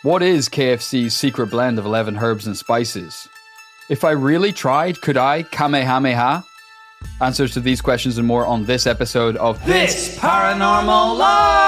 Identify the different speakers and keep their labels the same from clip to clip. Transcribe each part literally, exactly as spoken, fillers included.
Speaker 1: What is K F C's secret blend of eleven herbs and spices? If I really tried, could I Kamehameha? Answers to these questions and more on this episode of This Paranormal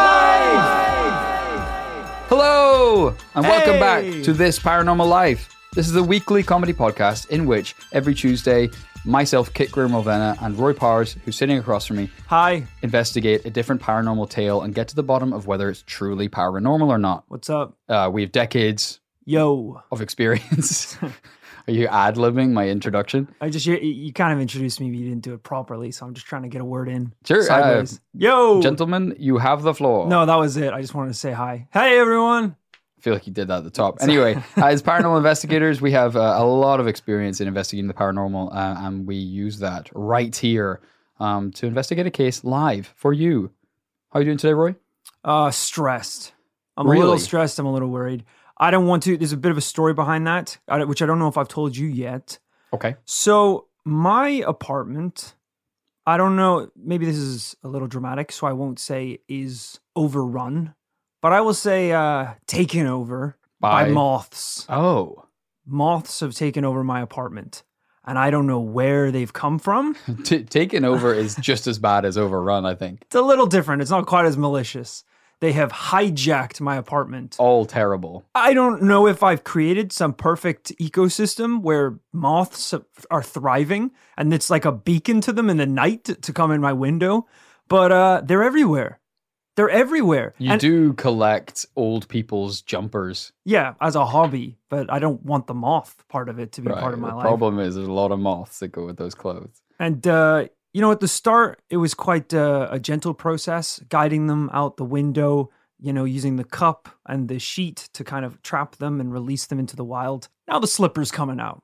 Speaker 1: Life! Hello, and
Speaker 2: Hey!
Speaker 1: welcome back to This Paranormal Life. This is a weekly comedy podcast in which every Tuesday, myself, Kit Graham-Mulvena, and Roy Powers, who's sitting across from me,
Speaker 2: Hi,
Speaker 1: investigate a different paranormal tale and get to the bottom of whether it's truly paranormal or not.
Speaker 2: what's up?
Speaker 1: Uh, we have decades
Speaker 2: Yo.
Speaker 1: of experience. Are you ad-libbing my introduction?
Speaker 2: I just, you, you kind of introduced me, but you didn't do it properly, so I'm just trying to get a word in.
Speaker 1: Sure. Uh,
Speaker 2: Sideways. Yo.
Speaker 1: gentlemen, you have the floor.
Speaker 2: No, that was it. I just wanted to say hi. Hey, everyone.
Speaker 1: I feel like you did that at the top. Anyway, as paranormal investigators, we have uh, a lot of experience in investigating the paranormal, uh, and we use that right here um, to investigate a case live for you. How are you doing today, Roy?
Speaker 2: Uh, stressed. I'm a
Speaker 1: Really?
Speaker 2: little stressed. I'm a little worried. I don't want to, there's a bit of a story behind that, I- which I don't know if I've told you yet.
Speaker 1: Okay.
Speaker 2: So my apartment, I don't know, maybe this is a little dramatic, so I won't say is overrun, but I will say uh, taken over by,
Speaker 1: By-
Speaker 2: moths.
Speaker 1: Oh.
Speaker 2: Moths have taken over my apartment, and I don't know where they've come from.
Speaker 1: T- taken over is just as bad as overrun, I think.
Speaker 2: It's a little different. It's not quite as malicious. They have hijacked my apartment.
Speaker 1: All terrible.
Speaker 2: I don't know if I've created some perfect ecosystem where moths are thriving and it's like a beacon to them in the night to come in my window, but uh, they're everywhere. They're everywhere.
Speaker 1: You
Speaker 2: And-
Speaker 1: do collect old people's jumpers.
Speaker 2: Yeah, as a hobby, but I don't want the moth part of it to be
Speaker 1: Right.
Speaker 2: part of my
Speaker 1: the
Speaker 2: life.
Speaker 1: problem is there's a lot of moths that go with those clothes.
Speaker 2: And, uh, you know, at the start, it was quite uh, a gentle process, guiding them out the window, you know, using the cup and the sheet to kind of trap them and release them into the wild. Now the slipper's coming out.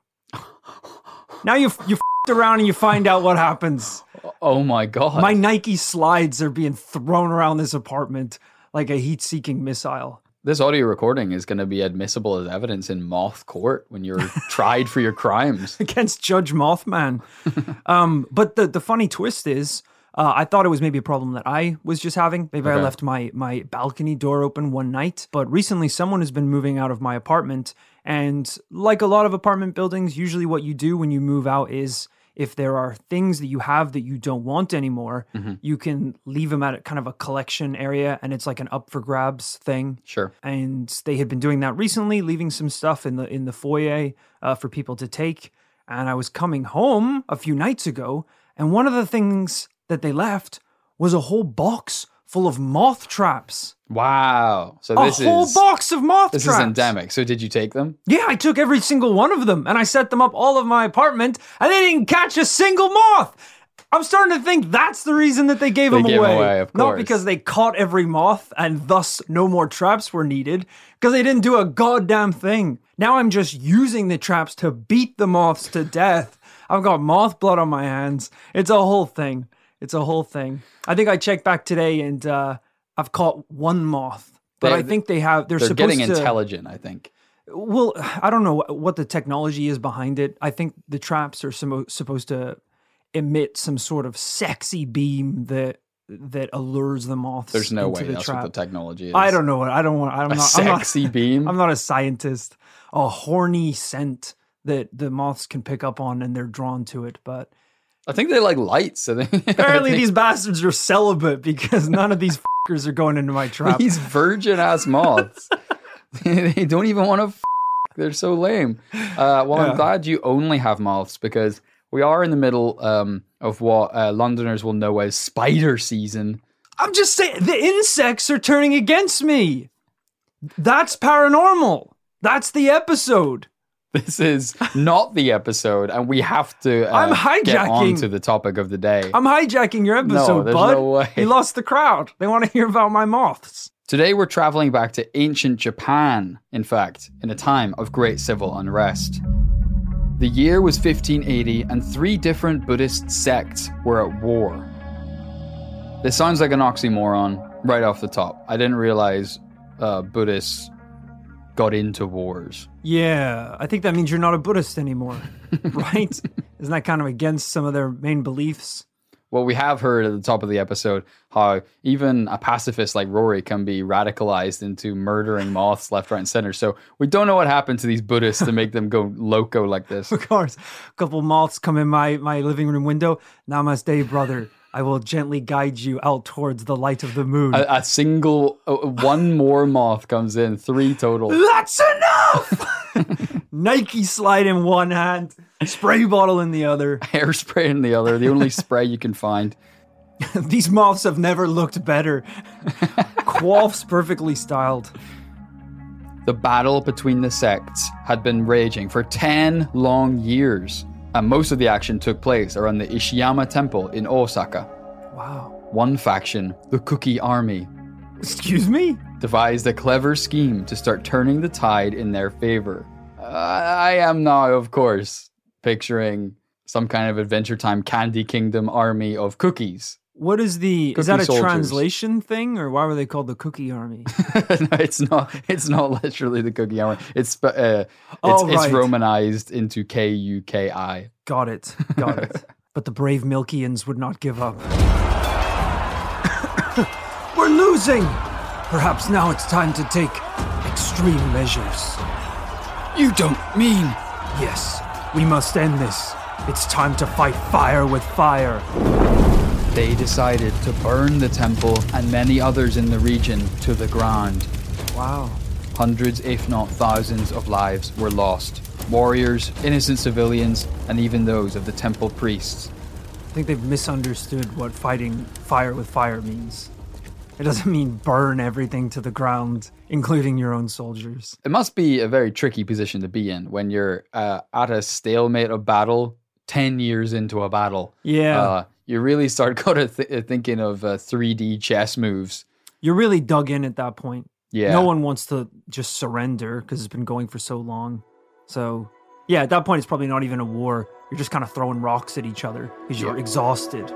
Speaker 2: Now you you f***ed around and you find out what happens.
Speaker 1: Oh my God.
Speaker 2: My Nike slides are being thrown around this apartment like a heat-seeking missile.
Speaker 1: This audio recording is going to be admissible as evidence in moth court when you're tried for your crimes.
Speaker 2: Against Judge Mothman. um, but the, the funny twist is, uh, I thought it was maybe a problem that I was just having. Maybe I
Speaker 1: Okay.
Speaker 2: left my, my balcony door open one night. But recently, someone has been moving out of my apartment. And like a lot of apartment buildings, usually what you do when you move out is if there are things that you have that you don't want anymore,
Speaker 1: Mm-hmm.
Speaker 2: you can leave them at kind of a collection area. And it's like an up for grabs thing.
Speaker 1: Sure.
Speaker 2: And they had been doing that recently, leaving some stuff in the in the foyer uh, for people to take. And I was coming home a few nights ago, and one of the things that they left was a whole box full of moth traps.
Speaker 1: Wow. So
Speaker 2: A
Speaker 1: this
Speaker 2: whole
Speaker 1: is
Speaker 2: box of moth
Speaker 1: this
Speaker 2: traps.
Speaker 1: is endemic. So did you take them?
Speaker 2: Yeah, I took every single one of them, and I set them up all of my apartment, and they didn't catch a single moth. I'm starting to think that's the reason that they gave
Speaker 1: They
Speaker 2: them
Speaker 1: gave 'em
Speaker 2: away.
Speaker 1: away, of
Speaker 2: Not
Speaker 1: course.
Speaker 2: because they caught every moth and thus no more traps were needed, because they didn't do a goddamn thing. Now I'm just using the traps to beat the moths to death. I've got moth blood on my hands. It's a whole thing. It's a whole thing. I think I checked back today and uh, I've caught one moth. But
Speaker 1: They-
Speaker 2: I think they have, they're,
Speaker 1: They're
Speaker 2: supposed
Speaker 1: getting
Speaker 2: to...
Speaker 1: intelligent, I think.
Speaker 2: Well, I don't know what the technology is behind it. I think the traps are sumo- supposed to emit some sort of sexy beam that that allures the moths.
Speaker 1: There's no
Speaker 2: into
Speaker 1: way
Speaker 2: the
Speaker 1: that's
Speaker 2: trap.
Speaker 1: what the technology is.
Speaker 2: I don't know what I don't want. I'm
Speaker 1: A
Speaker 2: not. I'm not,
Speaker 1: sexy beam?
Speaker 2: I'm not a scientist. A horny scent that the moths can pick up on and they're drawn to it. But
Speaker 1: I think they like lights. I think,
Speaker 2: apparently
Speaker 1: I think
Speaker 2: these bastards are celibate because none of these fuckers are going into my trap.
Speaker 1: these virgin ass moths. They don't even want to. F- They're so lame. Uh, well,
Speaker 2: Yeah.
Speaker 1: I'm glad you only have moths because we are in the middle um, of what uh, Londoners will know as spider season.
Speaker 2: I'm just saying, the insects are turning against me. That's paranormal. That's the episode.
Speaker 1: This is not the episode, and we have to uh,
Speaker 2: I'm
Speaker 1: get on
Speaker 2: hijacking-
Speaker 1: to the topic of the day.
Speaker 2: I'm hijacking your episode,
Speaker 1: there's
Speaker 2: bud.
Speaker 1: no way.
Speaker 2: You lost the crowd. They want to hear about my moths.
Speaker 1: Today we're traveling back to ancient Japan, in fact, in a time of great civil unrest. The year was fifteen eighty, and three different Buddhist sects were at war. This sounds like an oxymoron right off the top. I didn't realize uh, Buddhists got into wars.
Speaker 2: Yeah, I think that means you're not a Buddhist anymore, right? Isn't that kind of against some of their main beliefs?
Speaker 1: Well, we have heard at the top of the episode how even a pacifist like Rory can be radicalized into murdering moths left, right, and center. So we don't know what happened to these Buddhists to make them go loco like this.
Speaker 2: Of course. A couple moths come in my, my living room window. Namaste, brother. I will gently guide you out towards the light of the moon.
Speaker 1: A, a single, uh, one more moth comes in, three total.
Speaker 2: That's enough! Nike slide in one hand, spray bottle in the other.
Speaker 1: Hairspray in the other, the only spray you can find.
Speaker 2: These moths have never looked better. Quaffs perfectly styled.
Speaker 1: The battle between the sects had been raging for ten long years, and most of the action took place around the Ishiyama Temple in Osaka.
Speaker 2: Wow.
Speaker 1: One faction, the Kuki Army,
Speaker 2: Excuse me?
Speaker 1: devised a clever scheme to start turning the tide in their favor. Uh, I am now, of course, picturing some kind of Adventure Time Candy Kingdom army of cookies.
Speaker 2: What is the...
Speaker 1: Cookie
Speaker 2: is that a
Speaker 1: soldiers.
Speaker 2: Translation thing? Or why were they called the Cookie Army?
Speaker 1: No, it's not. It's not literally the Cookie Army. It's sp- uh, it's,
Speaker 2: Oh,
Speaker 1: it's
Speaker 2: right.
Speaker 1: Romanized into K U K I.
Speaker 2: Got it. Got it. But the brave Milkians would not give up. We're losing! Perhaps now it's time to take extreme measures.
Speaker 1: You don't mean...
Speaker 2: Yes, we must end this. It's time to fight fire with fire.
Speaker 1: They decided to burn the temple and many others in the region to the ground.
Speaker 2: Wow.
Speaker 1: Hundreds, if not thousands, of lives were lost. Warriors, innocent civilians, and even those of the temple priests.
Speaker 2: I think they've misunderstood what fighting fire with fire means. It doesn't mean burn everything to the ground, including your own soldiers.
Speaker 1: It must be a very tricky position to be in when you're uh, at a stalemate of battle, ten years into a battle.
Speaker 2: Yeah.
Speaker 1: Uh, you really start kind of th- thinking of uh, three D chess moves.
Speaker 2: You're really dug in at that point.
Speaker 1: Yeah.
Speaker 2: No one wants to just surrender because it's been going for so long. So, yeah, at that point, it's probably not even a war. You're just kind of throwing rocks at each other because you're
Speaker 1: Yeah.
Speaker 2: exhausted.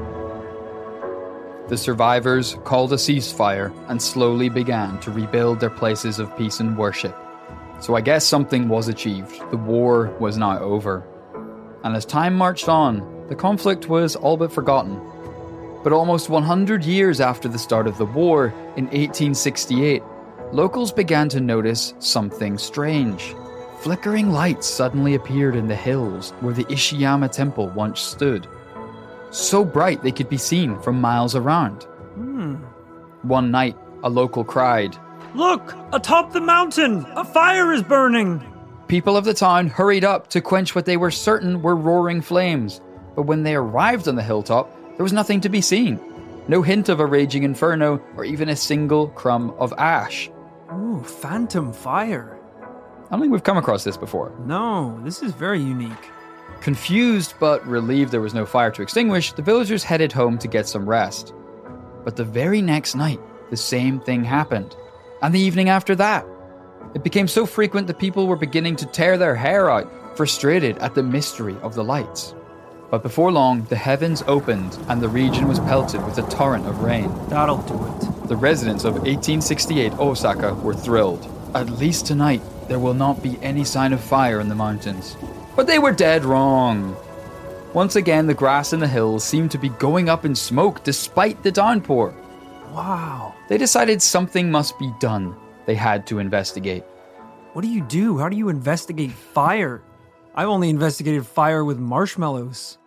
Speaker 1: The survivors called a ceasefire and slowly began to rebuild their places of peace and worship. So I guess something was achieved. The war was now over. And as time marched on, the conflict was all but forgotten. But almost one hundred years after the start of the war, in eighteen sixty-eight, locals began to notice something strange. Flickering lights suddenly appeared in the hills where the Ishiyama Temple once stood. So bright they could be seen from miles around.
Speaker 2: Hmm.
Speaker 1: One night, a local cried.
Speaker 2: Look! Atop the mountain! A fire is burning!
Speaker 1: People of the town hurried up to quench what they were certain were roaring flames. But when they arrived on the hilltop, there was nothing to be seen. No hint of a raging inferno or even a single crumb of ash.
Speaker 2: Ooh, phantom fire.
Speaker 1: I don't think we've come across this before.
Speaker 2: No, this is very unique.
Speaker 1: Confused but relieved there was no fire to extinguish, the villagers headed home to get some rest. But the very next night, the same thing happened. And the evening after that. It became so frequent that people were beginning to tear their hair out, frustrated at the mystery of the lights. But before long, the heavens opened and the region was pelted with a torrent of rain.
Speaker 2: That'll do it.
Speaker 1: The residents of eighteen sixty-eight Osaka were thrilled. At least tonight, there will not be any sign of fire in the mountains. But they were dead wrong. Once again, the grass in the hills seemed to be going up in smoke despite the downpour.
Speaker 2: Wow.
Speaker 1: They decided something must be done. They had to investigate.
Speaker 2: What do you do? How do you investigate fire? I've only investigated fire with marshmallows.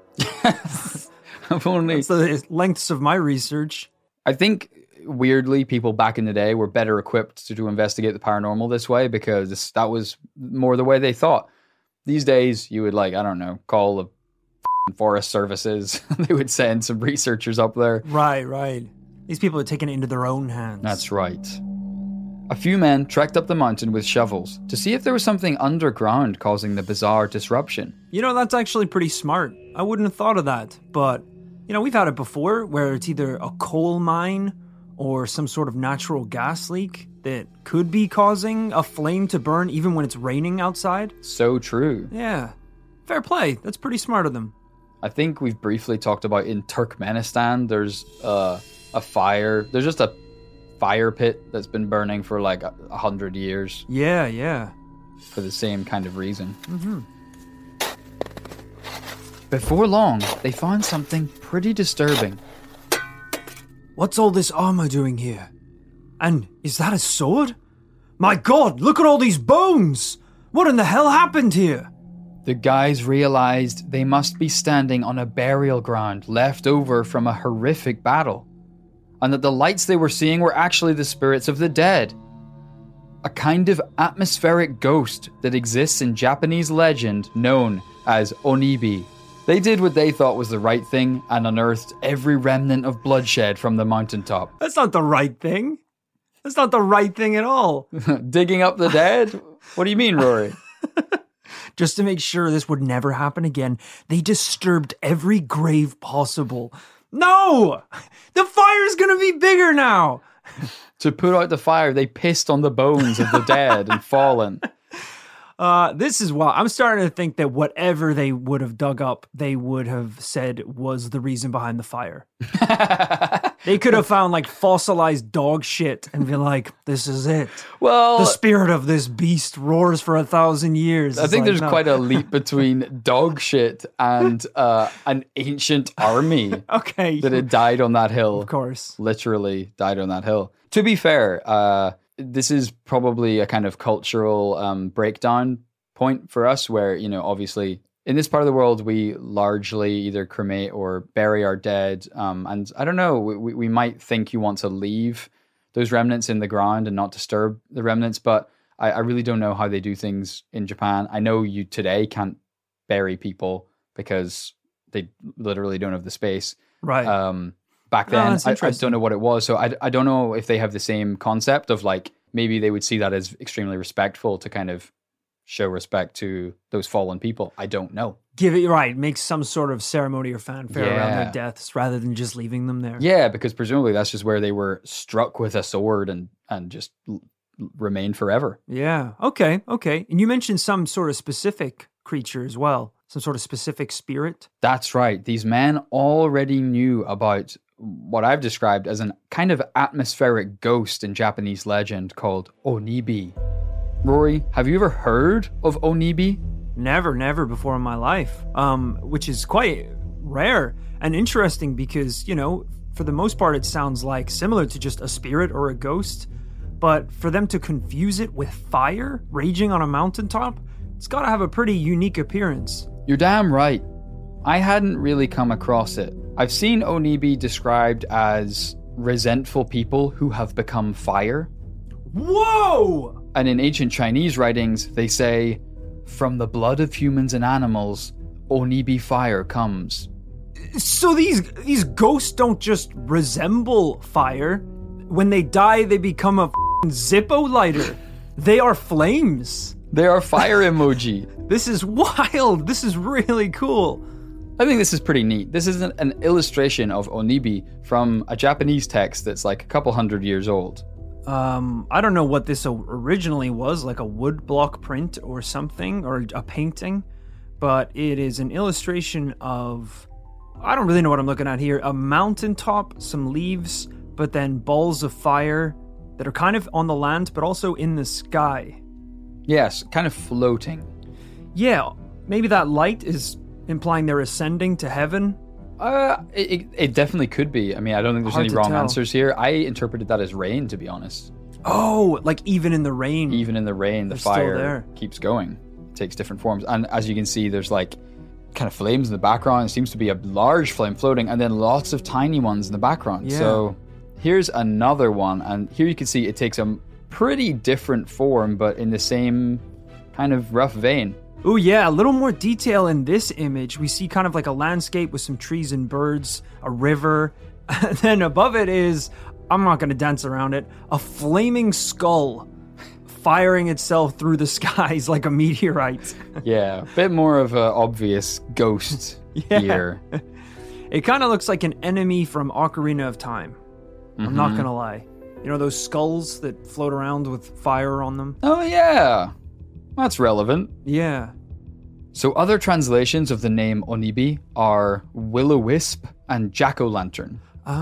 Speaker 1: I've only...
Speaker 2: It's the lengths of my research.
Speaker 1: I think, weirdly, people back in the day were better equipped to, to investigate the paranormal this way because that was more the way they thought. These days, you would, like, I don't know, call the f***ing forest services. They would send some researchers up there.
Speaker 2: Right, right. These people are taking it into their own hands.
Speaker 1: That's right. A few men trekked up the mountain with shovels to see if there was something underground causing the bizarre disruption.
Speaker 2: You know, that's actually pretty smart. I wouldn't have thought of that. But, you know, we've had it before where it's either a coal mine or some sort of natural gas leak that could be causing a flame to burn even when it's raining outside.
Speaker 1: So true.
Speaker 2: Yeah. Fair play. That's pretty smart of them.
Speaker 1: I think we've briefly talked about in Turkmenistan, there's uh, a fire. There's just a fire pit that's been burning for like a, a hundred years
Speaker 2: Yeah, yeah.
Speaker 1: for the same kind of reason.
Speaker 2: Mm-hmm.
Speaker 1: before long, they found something pretty disturbing.
Speaker 2: What's all this armor doing here? And is that a sword? My god, look at all these bones! What in the hell happened here?
Speaker 1: The guys realized they must be standing on a burial ground left over from a horrific battle, and that the lights they were seeing were actually the spirits of the dead. A kind of atmospheric ghost that exists in Japanese legend known as Onibi. They did what they thought was the right thing and unearthed every remnant of bloodshed from the mountaintop.
Speaker 2: That's not the right thing. That's not the right thing at all.
Speaker 1: Digging up the dead? What do you mean, Rory?
Speaker 2: Just to make sure this would never happen again, they disturbed every grave possible. No! The fire's gonna be bigger now!
Speaker 1: To put out the fire, they pissed on the bones of the dead and fallen.
Speaker 2: Uh, this is why I'm starting to think that whatever they would have dug up, they would have said was the reason behind the fire. They could have found like fossilized dog shit and been like, this is it.
Speaker 1: Well,
Speaker 2: the spirit of this beast roars for a thousand years.
Speaker 1: I
Speaker 2: It's
Speaker 1: think
Speaker 2: like,
Speaker 1: there's
Speaker 2: no.
Speaker 1: quite a leap between dog shit and uh, an ancient army
Speaker 2: Okay.
Speaker 1: that had died on that hill.
Speaker 2: Of course.
Speaker 1: Literally died on that hill. To be fair, uh, this is probably a kind of cultural um, breakdown point for us where, you know, obviously in this part of the world, we largely either cremate or bury our dead. Um, and I don't know, we, we might think you want to leave those remnants in the ground and not disturb the remnants, but I, I really don't know how they do things in Japan. I know you today can't bury people because they literally don't have the space.
Speaker 2: Right.
Speaker 1: Um, back
Speaker 2: No,
Speaker 1: then,
Speaker 2: that's
Speaker 1: I, I
Speaker 2: interesting.
Speaker 1: don't know what it was. So I, I don't know if they have the same concept of like, maybe they would see that as extremely respectful to kind of show respect to those fallen people. I don't know.
Speaker 2: Give it, right. Make some sort of ceremony or fanfare around
Speaker 1: Yeah.
Speaker 2: their deaths rather than just leaving them there.
Speaker 1: Yeah, because presumably that's just where they were struck with a sword and, and just l- remained forever.
Speaker 2: Yeah. Okay. Okay. And you mentioned some sort of specific creature as well. Some sort of specific spirit.
Speaker 1: That's right. These men already knew about what I've described as an kind of atmospheric ghost in Japanese legend called Onibi. Rory, have you ever heard of Onibi?
Speaker 2: Never, never before in my life. Um, which is quite rare and interesting because, you know, for the most part, it sounds like similar to just a spirit or a ghost. But for them to confuse it with fire raging on a mountaintop, it's got to have a pretty unique appearance.
Speaker 1: You're damn right. I hadn't really come across it. I've seen Onibi described as resentful people who have become fire.
Speaker 2: Whoa!
Speaker 1: And in ancient Chinese writings, they say, from the blood of humans and animals, Onibi fire comes.
Speaker 2: So these these ghosts don't just resemble fire. When they die, they become a f***ing Zippo lighter. They are flames.
Speaker 1: They are fire emoji.
Speaker 2: This is wild. This is really cool.
Speaker 1: I think this is pretty neat. This is an, an illustration of Onibi from a Japanese text that's like a couple hundred years old.
Speaker 2: Um, I don't know what this o- originally was, like a wood block print or something, or a painting, but it is an illustration of, I don't really know what I'm looking at here, a mountaintop, some leaves, but then balls of fire that are kind of on the land, but also in the sky.
Speaker 1: Yes, kind of floating.
Speaker 2: Yeah, maybe that light is implying they're ascending to heaven.
Speaker 1: Uh, it, it, it definitely could be. I mean, I don't think there's
Speaker 2: Hard
Speaker 1: any
Speaker 2: to
Speaker 1: wrong
Speaker 2: tell.
Speaker 1: answers here. I interpreted that as rain, to be honest.
Speaker 2: Oh, like even in the rain.
Speaker 1: Even in the rain, the
Speaker 2: They're still
Speaker 1: fire
Speaker 2: there.
Speaker 1: keeps going. It takes different forms. And as you can see, there's like kind of flames in the background. It seems to be a large flame floating, and then lots of tiny ones in the background.
Speaker 2: Yeah.
Speaker 1: So here's another one. And here you can see it takes a pretty different form, but in the same kind of rough vein.
Speaker 2: Oh yeah, a little more detail in this image. We see kind of like a landscape with some trees and birds, a river, and then above it is, I'm not going to dance around it, a flaming skull firing itself through the skies like a meteorite.
Speaker 1: Yeah, a bit more of an obvious ghost
Speaker 2: Yeah.
Speaker 1: here.
Speaker 2: It kind of looks like an enemy from Ocarina of Time. I'm not going to lie. You know those skulls that float around with fire on them?
Speaker 1: Oh yeah, that's relevant.
Speaker 2: Yeah.
Speaker 1: So other translations of the name Onibi are will-o-wisp and jack-o'-lantern.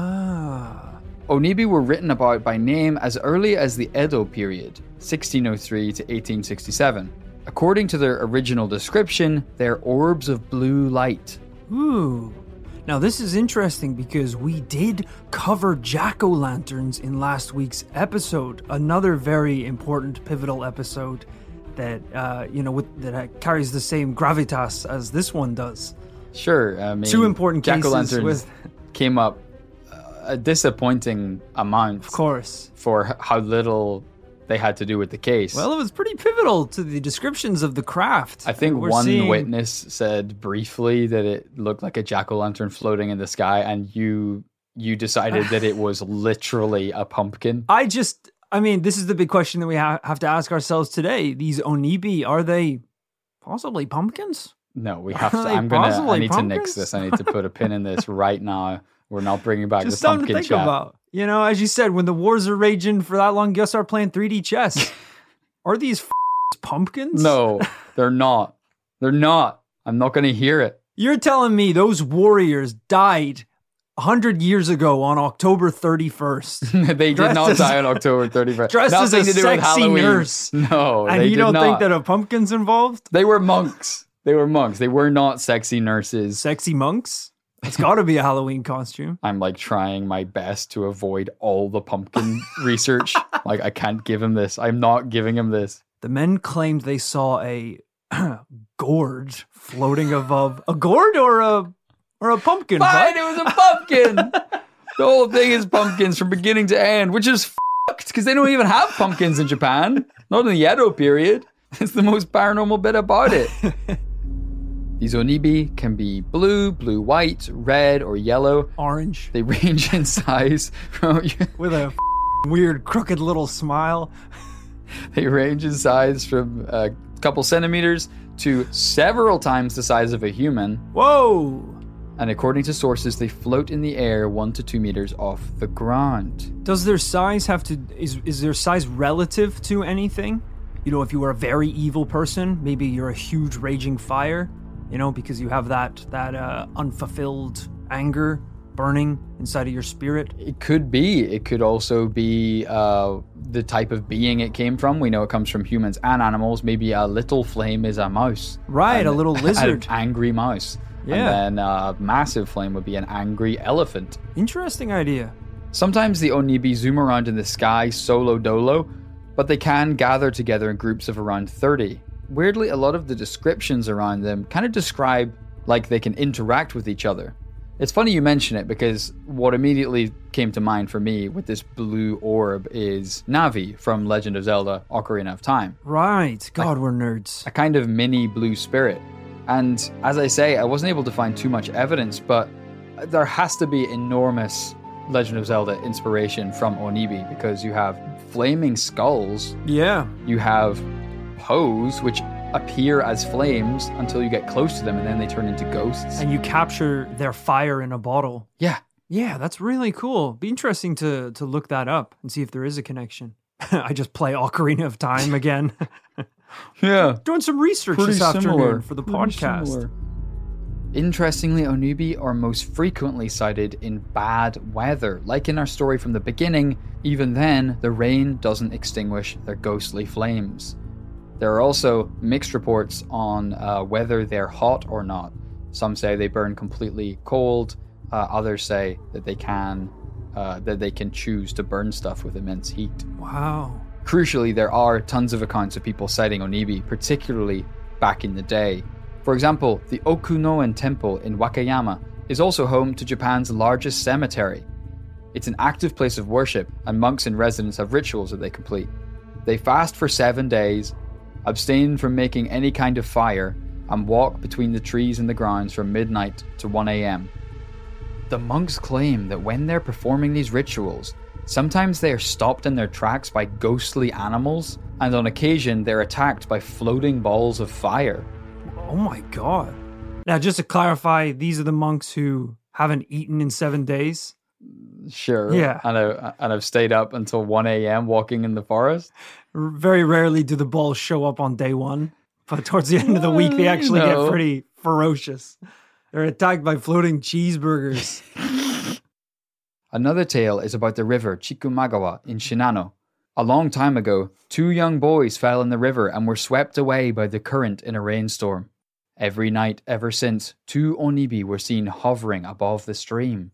Speaker 2: Ah.
Speaker 1: Onibi were written about by name as early as the Edo period, sixteen oh three to eighteen sixty-seven. According to their original description, they're orbs of blue light.
Speaker 2: Ooh. Now, this is interesting because we did cover jack-o'-lanterns in last week's episode. Another very important, pivotal episode that, uh, you know, with, that carries the same gravitas as this one does.
Speaker 1: Sure. I mean,
Speaker 2: Two important cases
Speaker 1: jack-o'-lanterns
Speaker 2: with...
Speaker 1: came up a disappointing amount.
Speaker 2: Of course.
Speaker 1: For how little they had to do with the case.
Speaker 2: Well, it was pretty pivotal to the descriptions of the craft.
Speaker 1: I think
Speaker 2: We're
Speaker 1: one
Speaker 2: seeing...
Speaker 1: witness said briefly that it looked like a jack-o'-lantern floating in the sky, and you you decided that it was literally a pumpkin.
Speaker 2: I just, I mean, this is the big question that we ha- have to ask ourselves today. These Onibi, are they possibly pumpkins?
Speaker 1: No, we have to.
Speaker 2: Are they
Speaker 1: I'm gonna. I
Speaker 2: possibly
Speaker 1: need
Speaker 2: pumpkins?
Speaker 1: to nix this. I need to put a pin in this right now. We're not bringing back
Speaker 2: Just
Speaker 1: the
Speaker 2: something
Speaker 1: pumpkin
Speaker 2: to think
Speaker 1: chat.
Speaker 2: about. You know, as you said, when the wars are raging for that long, you gotta start playing three D chess. Are these f- pumpkins?
Speaker 1: No, they're not. They're not. I'm not going to hear it.
Speaker 2: You're telling me those warriors died one hundred years ago on October thirty-first.
Speaker 1: They did not
Speaker 2: as,
Speaker 1: die on October thirty-first.
Speaker 2: Dressed
Speaker 1: Nothing
Speaker 2: as a
Speaker 1: to do with
Speaker 2: sexy
Speaker 1: Halloween.
Speaker 2: nurse.
Speaker 1: No,
Speaker 2: and
Speaker 1: they
Speaker 2: you
Speaker 1: did
Speaker 2: don't
Speaker 1: not.
Speaker 2: think that a pumpkin's involved?
Speaker 1: They were monks. They were monks. They were not sexy nurses.
Speaker 2: Sexy monks? It's got to be a Halloween costume.
Speaker 1: I'm like trying my best to avoid all the pumpkin research. Like, I can't give him this. I'm not giving him this.
Speaker 2: The men claimed they saw a gourd floating above a gourd or a or a pumpkin.
Speaker 1: Fine,
Speaker 2: bud?
Speaker 1: it was a pumpkin. The whole thing is pumpkins from beginning to end, which is fucked because they don't even have pumpkins in Japan. Not in the Edo period. It's the most paranormal bit about it. These Onibi can be blue, blue-white, red, or yellow.
Speaker 2: Orange.
Speaker 1: They range in size from...
Speaker 2: With a weird, crooked little smile.
Speaker 1: They range in size from a couple centimeters to several times the size of a human.
Speaker 2: Whoa!
Speaker 1: And according to sources, they float in the air one to two meters off the ground.
Speaker 2: Does their size have to... Is, is their size relative to anything? You know, if you were a very evil person, maybe you're a huge raging fire... You know, because you have that that uh, unfulfilled anger burning inside of your spirit.
Speaker 1: It could be. It could also be uh, the type of being it came from. We know it comes from humans and animals. Maybe a little flame is a mouse.
Speaker 2: Right,
Speaker 1: and,
Speaker 2: a little lizard.
Speaker 1: An angry mouse.
Speaker 2: Yeah.
Speaker 1: And then a massive flame would be an angry elephant.
Speaker 2: Interesting idea.
Speaker 1: Sometimes the Onibi zoom around in the sky solo dolo, but they can gather together in groups of around thirty. Weirdly, a lot of the descriptions around them kind of describe like they can interact with each other. It's funny you mention it because what immediately came to mind for me with this blue orb is Navi from Legend of Zelda Ocarina of Time.
Speaker 2: Right. God, we're nerds.
Speaker 1: A kind of mini blue spirit. And as I say, I wasn't able to find too much evidence, but there has to be enormous Legend of Zelda inspiration from Onibi because you have flaming skulls.
Speaker 2: Yeah.
Speaker 1: You have Pose, which appear as flames until you get close to them and then they turn into ghosts.
Speaker 2: And you capture their fire in a bottle.
Speaker 1: Yeah.
Speaker 2: Yeah, that's really cool. Be interesting to to look that up and see if there is a connection. I just play Ocarina of Time again.
Speaker 1: Yeah.
Speaker 2: Doing some research
Speaker 1: Pretty
Speaker 2: this
Speaker 1: similar.
Speaker 2: afternoon for the
Speaker 1: Pretty
Speaker 2: podcast.
Speaker 1: similar. Interestingly, Onibi are most frequently sighted in bad weather. Like in our story from the beginning, even then, the rain doesn't extinguish their ghostly flames. There are also mixed reports on uh, whether they're hot or not. Some say they burn completely cold. Uh, others say that they can uh, that they can choose to burn stuff with immense heat.
Speaker 2: Wow.
Speaker 1: Crucially, there are tons of accounts of people sighting Onibi, particularly back in the day. For example, the Okunoen Temple in Wakayama is also home to Japan's largest cemetery. It's an active place of worship, and monks and residents have rituals that they complete. They fast for seven days, abstain from making any kind of fire, and walk between the trees and the grounds from midnight to one a.m. The monks claim that when they're performing these rituals, sometimes they are stopped in their tracks by ghostly animals, and on occasion they're attacked by floating balls of fire.
Speaker 2: Oh my god. Now, just to clarify, these are the monks who haven't eaten in seven days?
Speaker 1: Sure.
Speaker 2: Yeah.
Speaker 1: And, I, and I've stayed up until one a.m. walking in the forest.
Speaker 2: Very rarely do the balls show up on day one, but towards the end of the week, they actually
Speaker 1: No.
Speaker 2: get pretty ferocious. They're attacked by floating cheeseburgers.
Speaker 1: Another tale is about the river Chikumagawa in Shinano. A long time ago, two young boys fell in the river and were swept away by the current in a rainstorm. Every night ever since, two onibi were seen hovering above the stream.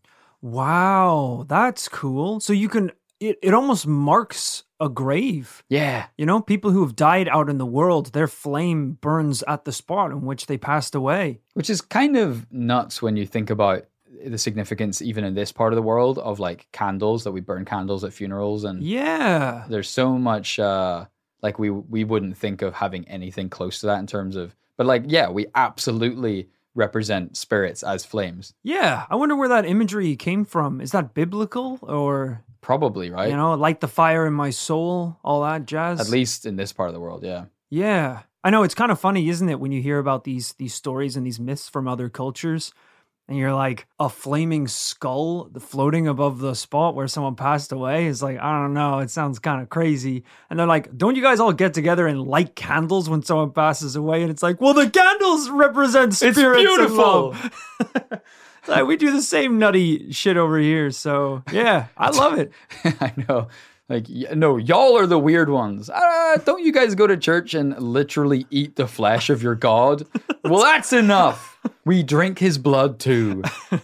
Speaker 2: Wow, that's cool. So you can, it, it almost marks a grave.
Speaker 1: Yeah.
Speaker 2: You know, people who have died out in the world, their flame burns at the spot in which they passed away.
Speaker 1: Which is kind of nuts when you think about the significance, even in this part of the world, of like candles, that we burn candles at funerals. And
Speaker 2: yeah,
Speaker 1: there's so much, uh, like we, we wouldn't think of having anything close to that in terms of, but like, yeah, we absolutely represent spirits as flames.
Speaker 2: Yeah. I wonder where that imagery came from. Is that biblical or...
Speaker 1: Probably, right?
Speaker 2: You know, light the fire in my soul, all that jazz.
Speaker 1: At least in this part of the world, yeah.
Speaker 2: Yeah. I know, it's kind of funny, isn't it, when you hear about these these stories and these myths from other cultures, and you're like, a flaming skull floating above the spot where someone passed away is like, I don't know, it sounds kind of crazy. And they're like, don't you guys all get together and light candles when someone passes away? And it's like, well, the candles represent spirits. It's beautiful. And love. Like, we do the same nutty shit over here. So, yeah, I love it.
Speaker 1: I know. Like, no, y'all are the weird ones. Uh, don't you guys go to church and literally eat the flesh of your God? Well, that's enough. We drink his blood too.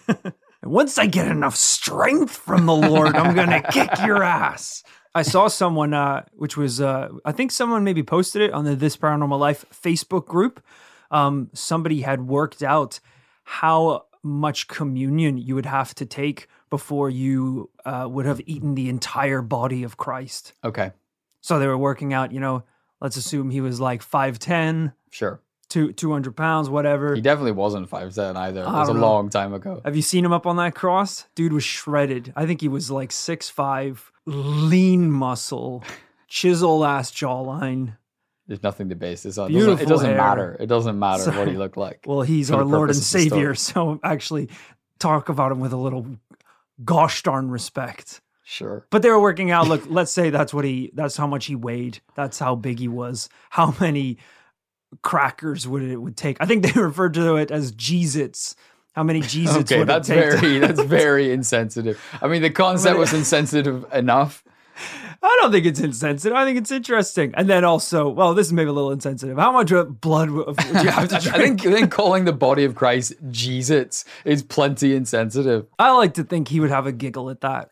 Speaker 2: Once I get enough strength from the Lord, I'm going to kick your ass. I saw someone, uh, which was, uh, I think someone maybe posted it on the This Paranormal Life Facebook group. Um, somebody had worked out how much communion you would have to take before you uh, would have eaten the entire body of Christ.
Speaker 1: Okay.
Speaker 2: So they were working out, you know, let's assume he was like five ten.
Speaker 1: Sure.
Speaker 2: Two, two hundred pounds, whatever.
Speaker 1: He definitely wasn't five ten either. It
Speaker 2: I
Speaker 1: was a
Speaker 2: don't know.
Speaker 1: long time ago.
Speaker 2: Have you seen him up on that cross? Dude was shredded. I think he was like six five, lean muscle, chisel ass jawline.
Speaker 1: There's nothing to base this on.
Speaker 2: Beautiful
Speaker 1: it doesn't, it doesn't
Speaker 2: hair.
Speaker 1: matter. It doesn't matter
Speaker 2: Sorry.
Speaker 1: what he looked like.
Speaker 2: Well, he's
Speaker 1: for
Speaker 2: our
Speaker 1: the
Speaker 2: Lord and
Speaker 1: purpose of the story.
Speaker 2: Savior, so actually talk about him with a little gosh darn respect.
Speaker 1: Sure.
Speaker 2: But they were working out. Look, let's say that's what he, that's how much he weighed. That's how big he was. How many crackers would it would take? I think they referred to it as Jeez-Its. How many Jeez-Its
Speaker 1: Okay,
Speaker 2: would
Speaker 1: that's
Speaker 2: it take?
Speaker 1: very that's very insensitive. I mean, the concept was insensitive enough.
Speaker 2: I don't think it's insensitive. I think it's interesting. And then also, well, this is maybe a little insensitive. How much blood would you have to drink?
Speaker 1: I think, I think calling the body of Christ Jesus is plenty insensitive.
Speaker 2: I like to think he would have a giggle at that.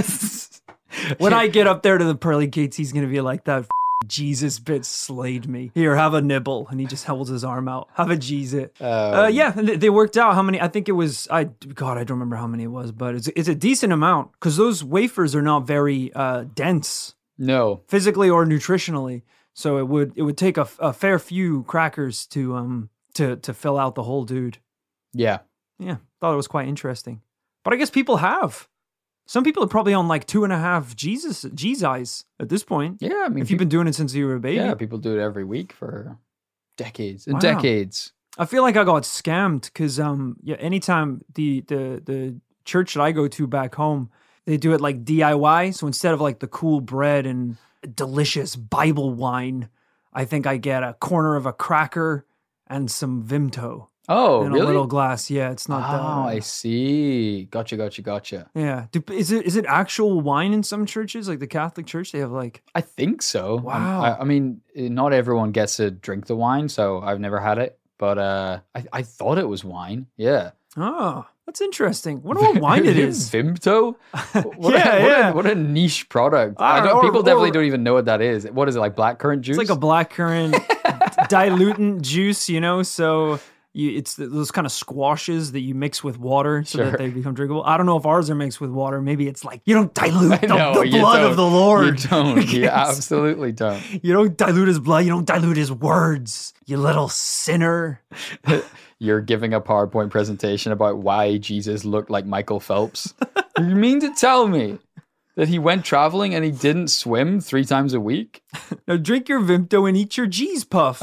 Speaker 2: When I get up there to the pearly gates, he's going to be like, that f- Jesus bit slayed me. Here, have a nibble. And he just holds his arm out. Have a Jeez-It.
Speaker 1: Um,
Speaker 2: uh, yeah, and they they worked out how many. I think it was, I God, I don't remember how many it was, but it's, it's a decent amount because those wafers are not very uh, dense.
Speaker 1: No.
Speaker 2: Physically or nutritionally. So it would it would take a, a fair few crackers to um to to fill out the whole dude.
Speaker 1: Yeah.
Speaker 2: Yeah, thought it was quite interesting. But I guess people have. Some people are probably on like two and a half Jesus Jesus at this point.
Speaker 1: Yeah, I mean,
Speaker 2: if you've been doing it since you were a baby.
Speaker 1: yeah, people do it every week for decades and
Speaker 2: Wow.
Speaker 1: decades.
Speaker 2: I feel like I got scammed because um yeah, anytime the the the church that I go to back home, they do it like D I Y. So instead of like the cool bread and delicious Bible wine, I think I get a corner of a cracker and some Vimto.
Speaker 1: Oh,
Speaker 2: in
Speaker 1: really?
Speaker 2: a little glass. Yeah, it's not that.
Speaker 1: Oh, I see. Gotcha, gotcha, gotcha.
Speaker 2: Yeah. Do, is it is it actual wine in some churches? Like the Catholic Church, they have like...
Speaker 1: I think so. Um,
Speaker 2: Wow.
Speaker 1: I, I mean, not everyone gets to drink the wine, so I've never had it. But uh, I, I thought it was wine. Yeah.
Speaker 2: Oh, that's interesting. Wonder what wine it is.
Speaker 1: Vimto? What
Speaker 2: Yeah,
Speaker 1: a, what
Speaker 2: yeah.
Speaker 1: A, what a niche product.
Speaker 2: I
Speaker 1: I
Speaker 2: don't
Speaker 1: don't,
Speaker 2: know,
Speaker 1: people
Speaker 2: or-
Speaker 1: definitely
Speaker 2: or-
Speaker 1: don't even know what that is. What is it, like blackcurrant juice?
Speaker 2: It's like a blackcurrant dilutant juice, you know? So... You, it's the, those kind of squashes that you mix with water so
Speaker 1: Sure.
Speaker 2: that they become drinkable. I don't know if ours are mixed with water. Maybe it's like, you don't dilute the,
Speaker 1: No,
Speaker 2: the
Speaker 1: you
Speaker 2: blood
Speaker 1: don't.
Speaker 2: of the Lord.
Speaker 1: You don't. You
Speaker 2: Yes.
Speaker 1: absolutely don't.
Speaker 2: You don't dilute his blood. You don't dilute his words, you little sinner.
Speaker 1: You're giving a PowerPoint presentation about why Jesus looked like Michael Phelps. You mean to tell me that he went traveling and he didn't swim three times a week?
Speaker 2: Now drink your Vimto and eat your G's puff.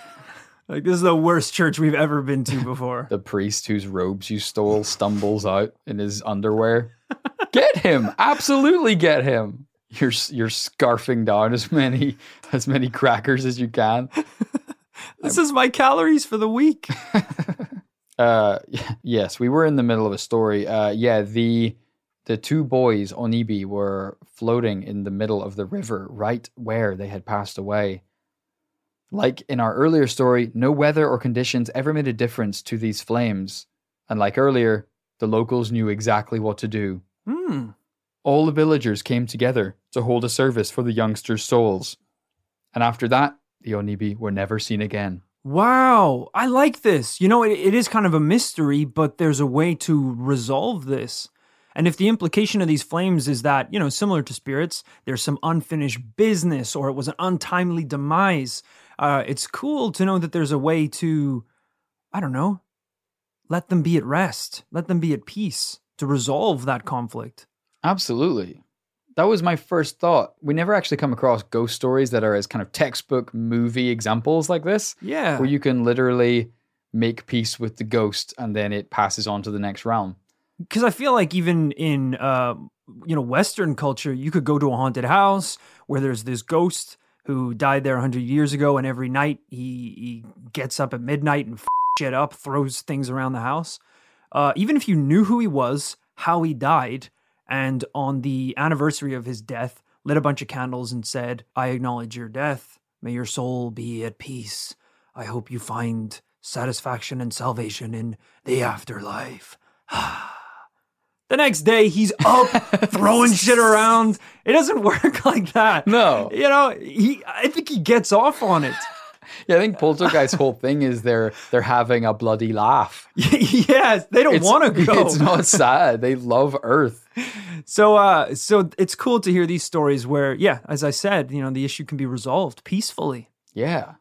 Speaker 2: Like, this is the worst church we've ever been to before.
Speaker 1: The priest whose robes you stole stumbles out in his underwear. Get him! Absolutely get him! You're you're scarfing down as many as many crackers as you can.
Speaker 2: This is my calories for the week.
Speaker 1: Uh, yes, we were in the middle of a story. Uh, yeah, the the two boys Onibi were floating in the middle of the river, right where they had passed away. Like in our earlier story, no weather or conditions ever made a difference to these flames. And like earlier, the locals knew exactly what to do.
Speaker 2: Hmm.
Speaker 1: All the villagers came together to hold a service for the youngsters' souls. And after that, the Onibi were never seen again.
Speaker 2: Wow, I like this. You know, it, it is kind of a mystery, but there's a way to resolve this. And if the implication of these flames is that, you know, similar to spirits, there's some unfinished business or it was an untimely demise, uh, it's cool to know that there's a way to, I don't know, let them be at rest, let them be at peace, to resolve that conflict.
Speaker 1: Absolutely. That was my first thought. We never actually come across ghost stories that are as kind of textbook movie examples like this.
Speaker 2: Yeah.
Speaker 1: Where you can literally make peace with the ghost and then it passes on to the next realm.
Speaker 2: Because I feel like even in, uh, you know, Western culture, you could go to a haunted house where there's this ghost who died there one hundred years ago, and every night he, he gets up at midnight and f- shit up, throws things around the house. Uh, even if you knew who he was, how he died, and on the anniversary of his death, lit a bunch of candles and said, I acknowledge your death. May your soul be at peace. I hope you find satisfaction and salvation in the afterlife. The next day, he's up throwing shit around. It doesn't work like that.
Speaker 1: No.
Speaker 2: You know, he. I think he gets off on it.
Speaker 1: Yeah, I think Poltergeist's whole thing is they're they're having a bloody laugh.
Speaker 2: Yes, they don't want to go.
Speaker 1: It's not sad. They love Earth.
Speaker 2: So, uh, so it's cool to hear these stories where, yeah, as I said, you know, the issue can be resolved peacefully.
Speaker 1: Yeah.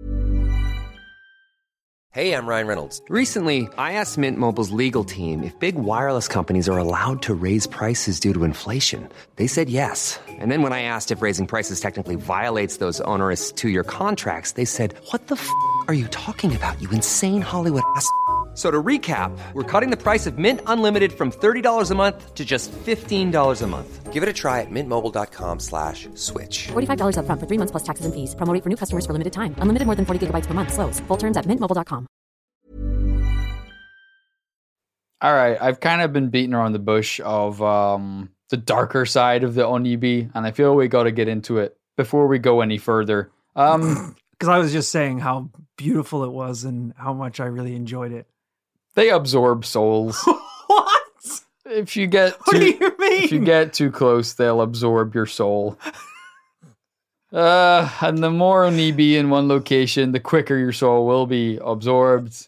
Speaker 3: Hey, I'm Ryan Reynolds. Recently, I asked Mint Mobile's legal team if big wireless companies are allowed to raise prices due to inflation. They said yes. And then when I asked if raising prices technically violates those onerous two-year contracts, they said, what the f*** are you talking about, you insane Hollywood ass f- So to recap, we're cutting the price of Mint Unlimited from thirty dollars a month to just fifteen dollars a month. Give it a try at mintmobile.com slash switch.
Speaker 4: forty-five dollars up front for three months plus taxes and fees. Promo rate for new customers for limited time. Unlimited more than forty gigabytes per month. Slows full terms at mint mobile dot com.
Speaker 1: All right, I've kind of been beating around the bush of um, the darker side of the Onibi, and I feel we got to get into it before we go any further. Um,
Speaker 2: Because I was just saying how beautiful it was and how much I really enjoyed it.
Speaker 1: They absorb souls.
Speaker 2: What?
Speaker 1: If you get
Speaker 2: What
Speaker 1: too,
Speaker 2: do you mean?
Speaker 1: If you get too close, they'll absorb your soul. Uh, and the more Onibi in one location, the quicker your soul will be absorbed.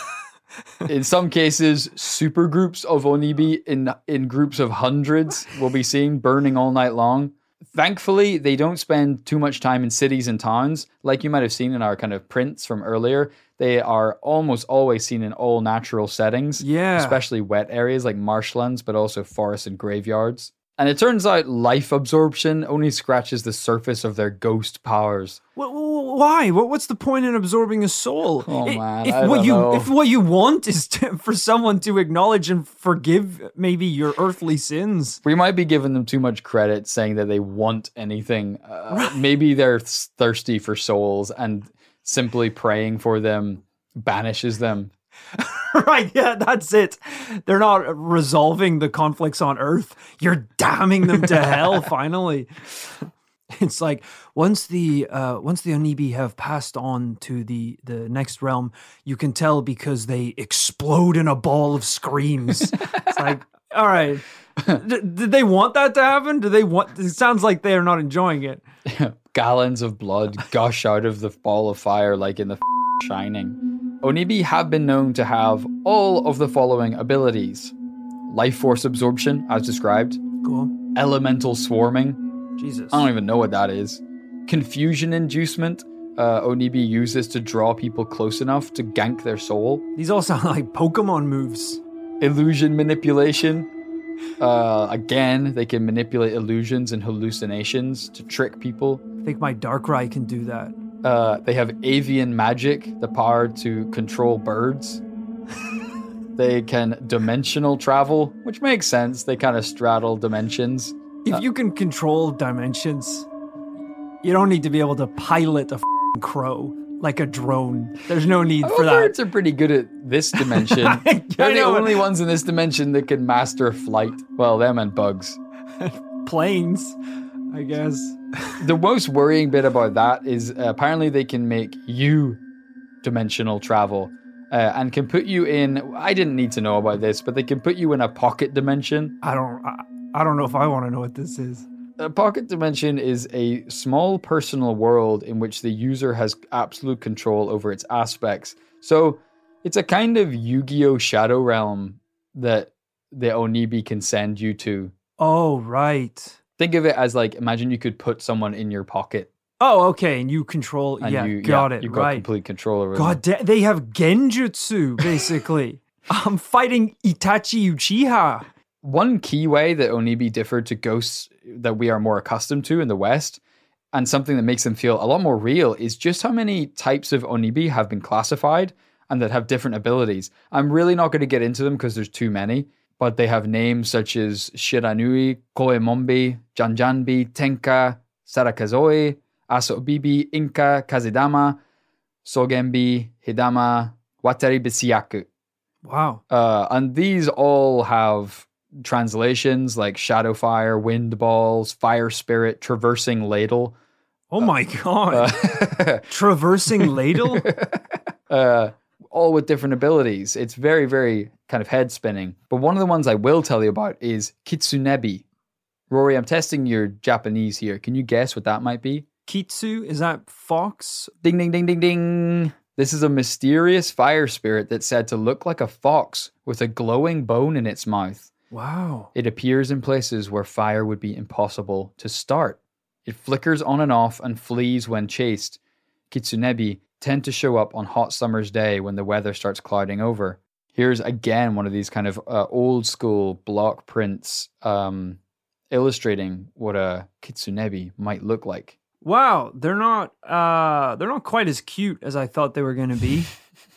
Speaker 1: In some cases, super groups of Onibi in in groups of hundreds will be seen burning all night long. Thankfully, they don't spend too much time in cities and towns, like you might have seen in our kind of prints from earlier. They are almost always seen in all natural settings,
Speaker 2: Yeah.
Speaker 1: especially wet areas like marshlands, but also forests and graveyards. And it turns out life absorption only scratches the surface of their ghost powers.
Speaker 2: Wh- wh- Why? What- What's the point in absorbing a soul?
Speaker 1: Oh,
Speaker 2: I-
Speaker 1: man,
Speaker 2: If
Speaker 1: I
Speaker 2: what
Speaker 1: don't
Speaker 2: you
Speaker 1: know.
Speaker 2: if what you want is to, for someone to acknowledge and forgive maybe your earthly sins.
Speaker 1: We might be giving them too much credit saying that they want anything. Uh, maybe they're th- thirsty for souls and simply praying for them banishes them.
Speaker 2: Right, yeah, that's it. They're not resolving the conflicts on Earth. You're damning them to hell, finally. It's like, once the uh, once the Onibi have passed on to the, the next realm, you can tell because they explode in a ball of screams. It's like, all right. D- did they want that to happen? Do they want... It sounds like they are not enjoying it.
Speaker 1: Gallons of blood gush out of the ball of fire like in the f- Shining. Onibi have been known to have all of the following abilities. Life force absorption, as described.
Speaker 2: Cool.
Speaker 1: Elemental swarming.
Speaker 2: Jesus.
Speaker 1: I don't even know what that is. Confusion inducement. Uh, Onibi use this to draw people close enough to gank their soul.
Speaker 2: These all sound like Pokemon moves.
Speaker 1: Illusion manipulation. Uh, again, they can manipulate illusions and hallucinations to trick people.
Speaker 2: I think my Darkrai can do that.
Speaker 1: Uh, they have avian magic, the power to control birds. They can dimensional travel, which makes sense. They kind of straddle dimensions.
Speaker 2: If you can control dimensions, you don't need to be able to pilot a f***ing crow like a drone. There's no need
Speaker 1: Oh,
Speaker 2: for that.
Speaker 1: birds are pretty good at this dimension.
Speaker 2: I
Speaker 1: They're the
Speaker 2: know.
Speaker 1: only ones in this dimension that can master flight. Well, them and bugs.
Speaker 2: Planes, I guess.
Speaker 1: The most worrying bit about that is uh, apparently they can make you dimensional travel uh, and can put you in. I didn't need to know about this, but they can put you in a pocket dimension.
Speaker 2: I don't. I, I don't know if I want to know what this is.
Speaker 1: A pocket dimension is a small personal world in which the user has absolute control over its aspects. So it's a kind of Yu-Gi-Oh! Shadow Realm that the Onibi can send you to.
Speaker 2: Oh, right.
Speaker 1: Think of it as like, imagine you could put someone in your pocket.
Speaker 2: Oh, okay, and you control.
Speaker 1: And
Speaker 2: yeah,
Speaker 1: you,
Speaker 2: got
Speaker 1: yeah,
Speaker 2: it.
Speaker 1: You've got
Speaker 2: right.
Speaker 1: complete control over
Speaker 2: God,
Speaker 1: them.
Speaker 2: da- they have genjutsu basically. I'm fighting Itachi Uchiha.
Speaker 1: One key way that Onibi differ to ghosts that we are more accustomed to in the West, and something that makes them feel a lot more real, is just how many types of Onibi have been classified and that have different abilities. I'm really not going to get into them because there's too many, but they have names such as Shiranui, Koemombi, Janjanbi, Tenka, Sarakazoi, Asobibi, Inka, Kazedama, Sogenbi, Hidama, Watari Bitsiyaku.
Speaker 2: Wow.
Speaker 1: Uh, and these all have translations like Shadow Fire, Wind Balls, Fire Spirit, Traversing Ladle.
Speaker 2: Oh my God.
Speaker 1: Uh,
Speaker 2: Traversing ladle?
Speaker 1: uh, all with different abilities. It's very, very kind of head spinning. But one of the ones I will tell you about is Kitsunebi. Rory, I'm testing your Japanese here. Can you guess what that might be?
Speaker 2: Kitsu? Is that fox?
Speaker 1: Ding, ding, ding, ding, ding. This is a mysterious fire spirit that's said to look like a fox with a glowing bone in its mouth.
Speaker 2: Wow.
Speaker 1: It appears in places where fire would be impossible to start. It flickers on and off and flees when chased. Kitsunebi tend to show up on hot summer's day when the weather starts clouding over. Here's again one of these kind of uh, old school block prints um, illustrating what a Kitsunebi might look like.
Speaker 2: Wow, they're not uh they're not quite as cute as I thought they were going to be.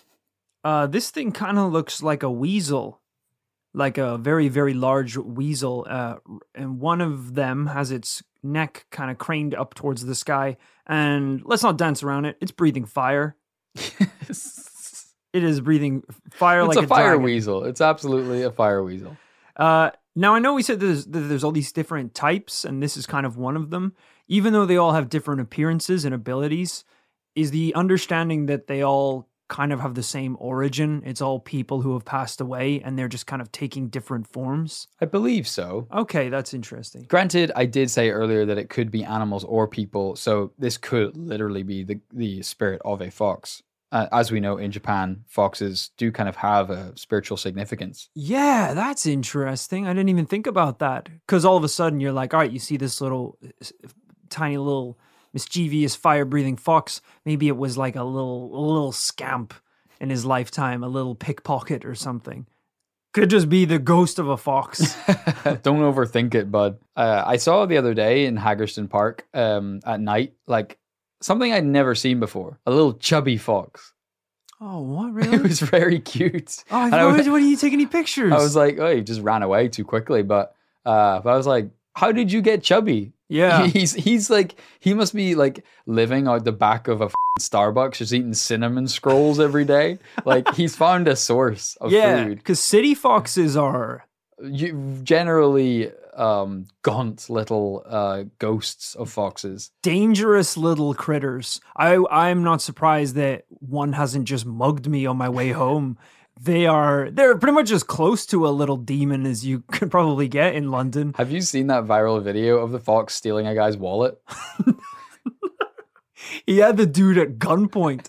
Speaker 2: uh this thing kind of looks like a weasel. Like a very, very large weasel. Uh, and one of them has its neck kind of craned up towards the sky. And let's not dance around it. It's breathing fire. It is breathing fire
Speaker 1: it's
Speaker 2: like a,
Speaker 1: a fire
Speaker 2: dragon.
Speaker 1: weasel. It's absolutely a fire weasel.
Speaker 2: Uh, now, I know we said there's, that there's all these different types, and this is kind of one of them. Even though they all have different appearances and abilities, is the understanding that they all kind of have the same origin. It's all people who have passed away and they're just kind of taking different forms.
Speaker 1: I believe so.
Speaker 2: Okay, that's interesting.
Speaker 1: Granted, I did say earlier that it could be animals or people, so this could literally be the, the spirit of a fox. Uh, as we know in Japan, foxes do kind of have a spiritual significance.
Speaker 2: Yeah, that's interesting. I didn't even think about that. Because all of a sudden you're like, all right, you see this little tiny little mischievous fire-breathing fox. Maybe it was like a little a little scamp in his lifetime, a little pickpocket or something. Could just be the ghost of a fox.
Speaker 1: Don't overthink it, bud. Uh, I saw the other day in Haggerston Park um, at night, like something I'd never seen before. A little chubby fox.
Speaker 2: Oh, what, really?
Speaker 1: It was very cute.
Speaker 2: Oh, I
Speaker 1: And
Speaker 2: thought,
Speaker 1: I was-
Speaker 2: what, what are you taking any pictures?
Speaker 1: I was like, oh, he just ran away too quickly. But, uh, but I was like, how did you get chubby?
Speaker 2: yeah.
Speaker 1: He's he's like, he must be like living out the back of a f***ing Starbucks, just eating cinnamon scrolls every day. Like he's found a source of
Speaker 2: Yeah,
Speaker 1: food.
Speaker 2: because city foxes are...
Speaker 1: You, generally um, gaunt little uh, ghosts of foxes.
Speaker 2: dangerous little critters. I I'm not surprised that one hasn't just mugged me on my way home. They are they're pretty much as close to a little demon as you could probably get in London.
Speaker 1: Have you seen that viral video of the fox stealing a guy's wallet?
Speaker 2: He had the dude at gunpoint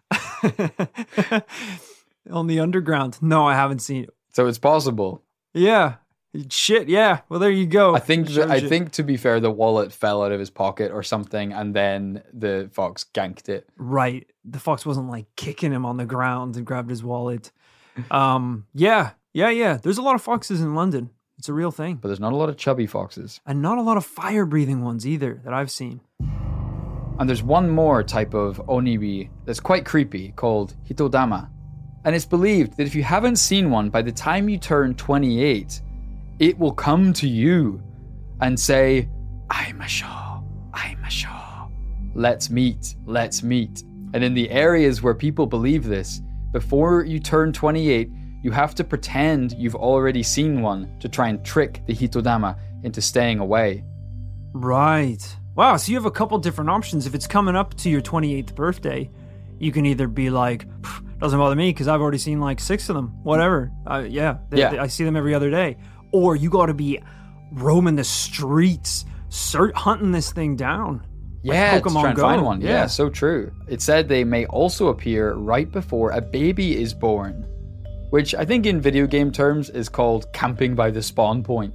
Speaker 2: on the underground. No, I haven't seen it.
Speaker 1: So it's possible.
Speaker 2: Yeah. Shit, yeah. Well, there you go.
Speaker 1: I think
Speaker 2: Shows
Speaker 1: I
Speaker 2: you.
Speaker 1: think to be fair, the wallet fell out of his pocket or something, and then the fox ganked it.
Speaker 2: Right. The fox wasn't like kicking him on the ground and grabbed his wallet. Um, yeah, yeah, yeah. There's a lot of foxes in London. It's a real thing.
Speaker 1: But there's not a lot of chubby foxes.
Speaker 2: And not a lot of fire-breathing ones either that I've seen.
Speaker 1: And there's one more type of onibi that's quite creepy called hitodama. And it's believed that if you haven't seen one by the time you turn twenty-eight, it will come to you and say, I'm a show, I'm a show. Let's meet, let's meet. And in the areas where people believe this, before you turn twenty-eight, you have to pretend you've already seen one to try and trick the hitodama into staying away.
Speaker 2: Right. Wow, so you have a couple different options. If it's coming up to your twenty-eighth birthday, you can either be like, doesn't bother me because I've already seen like six of them. Whatever. Uh, yeah, they,
Speaker 1: Yeah.
Speaker 2: they- I see them every other day. Or you got to be roaming the streets, search, hunting this thing down.
Speaker 1: Yeah, to
Speaker 2: Pokemon
Speaker 1: try and
Speaker 2: Go.
Speaker 1: find one. Yeah.
Speaker 2: Yeah.
Speaker 1: so true. It said they may also appear right before a baby is born, which I think in video game terms is called camping by the spawn point.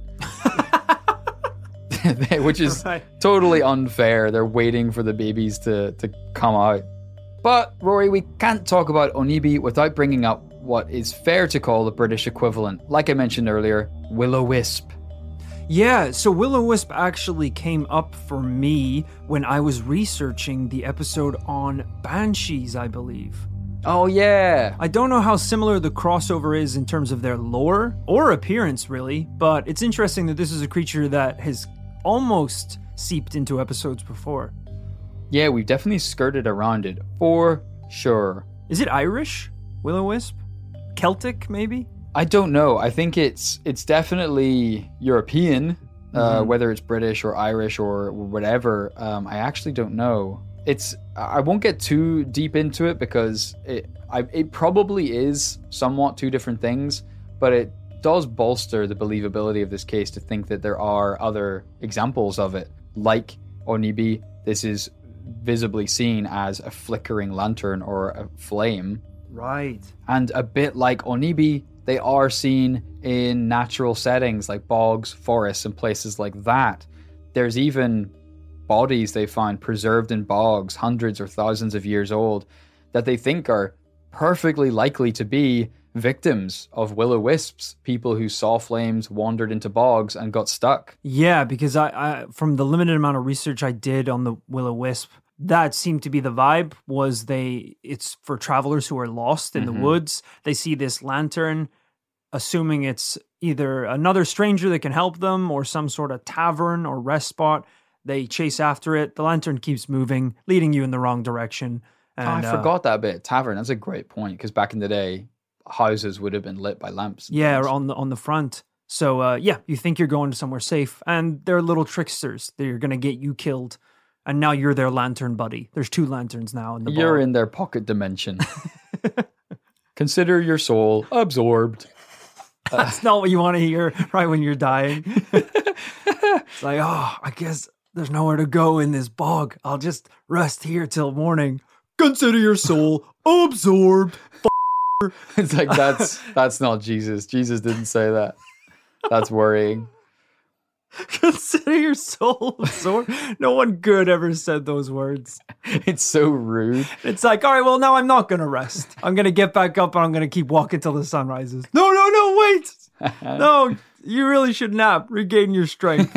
Speaker 1: Which is
Speaker 2: Right.
Speaker 1: totally unfair. They're waiting for the babies to, to come out. But, Rory, we can't talk about Onibi without bringing up what is fair to call the British equivalent. Like I mentioned earlier, Will-O-Wisp.
Speaker 2: Yeah, so Will-O-Wisp actually came up for me when I was researching the episode on Banshees, I believe.
Speaker 1: Oh, yeah.
Speaker 2: I don't know how similar the crossover is in terms of their lore or appearance, really, but it's interesting that this is a creature that has almost seeped into episodes before.
Speaker 1: Yeah, we've definitely skirted around it, for sure.
Speaker 2: Is it Irish, Will-O-Wisp? Celtic, maybe?
Speaker 1: I don't know. I think it's it's definitely European, uh,
Speaker 2: Mhm.
Speaker 1: whether it's British or Irish or whatever. Um, I actually don't know. It's I won't get too deep into it because it I, it probably is somewhat two different things, but it does bolster the believability of this case to think that there are other examples of it, like Onibi. This is visibly seen as a flickering lantern or a flame.
Speaker 2: Right.
Speaker 1: And a bit like Onibi, they are seen in natural settings like bogs, forests, and places like that. There's even bodies they find preserved in bogs, hundreds or thousands of years old, that they think are perfectly likely to be victims of Will-O-Wisps, people who saw flames, wandered into bogs, and got stuck.
Speaker 2: Yeah, because I, I from the limited amount of research I did on the Will-O-Wisp, that seemed to be the vibe. Was they? It's for travelers who are lost in
Speaker 1: Mhm.
Speaker 2: the woods. They see this lantern, assuming it's either another stranger that can help them or some sort of tavern or rest spot. They chase after it. The lantern keeps moving, leading you in the wrong direction. And,
Speaker 1: Oh, I
Speaker 2: uh,
Speaker 1: forgot that bit. Tavern, that's a great point, because back in the day, houses would have been lit by lamps. and
Speaker 2: Yeah,
Speaker 1: things.
Speaker 2: or on the on the front. So uh, yeah, you think you're going to somewhere safe, and they're little tricksters. They're gonna get you killed, and now you're their lantern buddy. There's two lanterns now in the
Speaker 1: You're
Speaker 2: bar.
Speaker 1: in their pocket dimension. Consider your soul absorbed.
Speaker 2: That's not what you want to hear right when you're dying. It's like, oh, I guess there's nowhere to go in this bog. I'll just rest here till morning. Consider your soul absorbed.
Speaker 1: It's like that's that's not Jesus. Jesus didn't say that. That's worrying.
Speaker 2: Consider your soul absorbed. No one good ever said those words.
Speaker 1: It's so rude.
Speaker 2: It's like, all right, well, now I'm not going to rest. I'm going to get back up and I'm going to keep walking till the sun rises. No, no, no, wait. No, you really should nap. Regain your strength.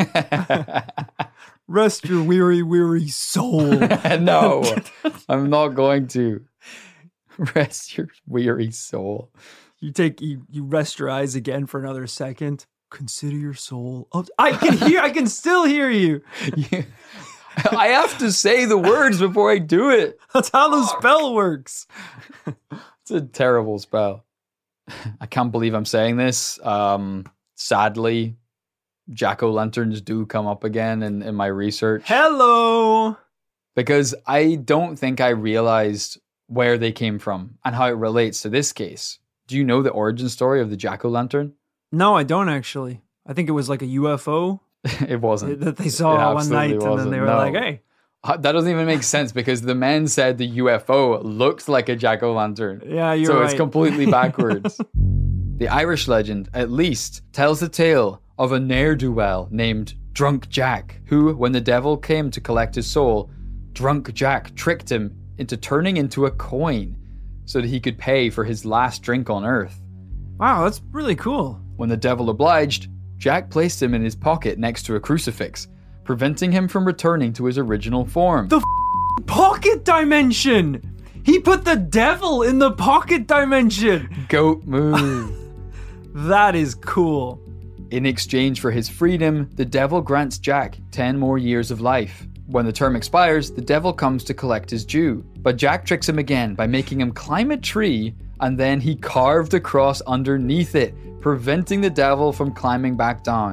Speaker 2: Rest your weary, weary soul.
Speaker 1: No, I'm not going to. Rest your weary soul.
Speaker 2: You take, you, you rest your eyes again for another second. Consider your soul. Up- I can hear, I can still hear you.
Speaker 1: You- I have to say the words before I do it.
Speaker 2: That's how the spell works.
Speaker 1: It's a terrible spell. I can't believe I'm saying this. Um, sadly, jack-o'-lanterns do come up again in, in my research.
Speaker 2: Hello.
Speaker 1: Because I don't think I realized where they came from and how it relates to this case. Do you know the origin story of the jack-o'-lantern?
Speaker 2: No, I don't actually. I think it was like a U F O
Speaker 1: It wasn't.
Speaker 2: that they
Speaker 1: It
Speaker 2: saw one
Speaker 1: absolutely
Speaker 2: night and then
Speaker 1: wasn't.
Speaker 2: they were
Speaker 1: No.
Speaker 2: like, hey.
Speaker 1: Uh, That doesn't even make sense because the men said the U F O looked like a jack-o'-lantern.
Speaker 2: Yeah, you're
Speaker 1: so
Speaker 2: right.
Speaker 1: it's completely backwards. The Irish legend, at least, tells the tale of a ne'er-do-well named Drunk Jack, who, when the devil came to collect his soul, Drunk Jack tricked him into turning into a coin so that he could pay for his last drink on Earth.
Speaker 2: Wow, that's really cool.
Speaker 1: When the devil obliged, Jack placed him in his pocket next to a crucifix, preventing him from returning to his original form.
Speaker 2: The f- pocket dimension! He put the devil in the pocket dimension!
Speaker 1: Goat move.
Speaker 2: That is cool.
Speaker 1: In exchange for his freedom, the devil grants Jack ten more years of life. When the term expires, the devil comes to collect his due. But Jack tricks him again by making him climb a tree, and then he carved a cross underneath it, preventing the devil from climbing back down.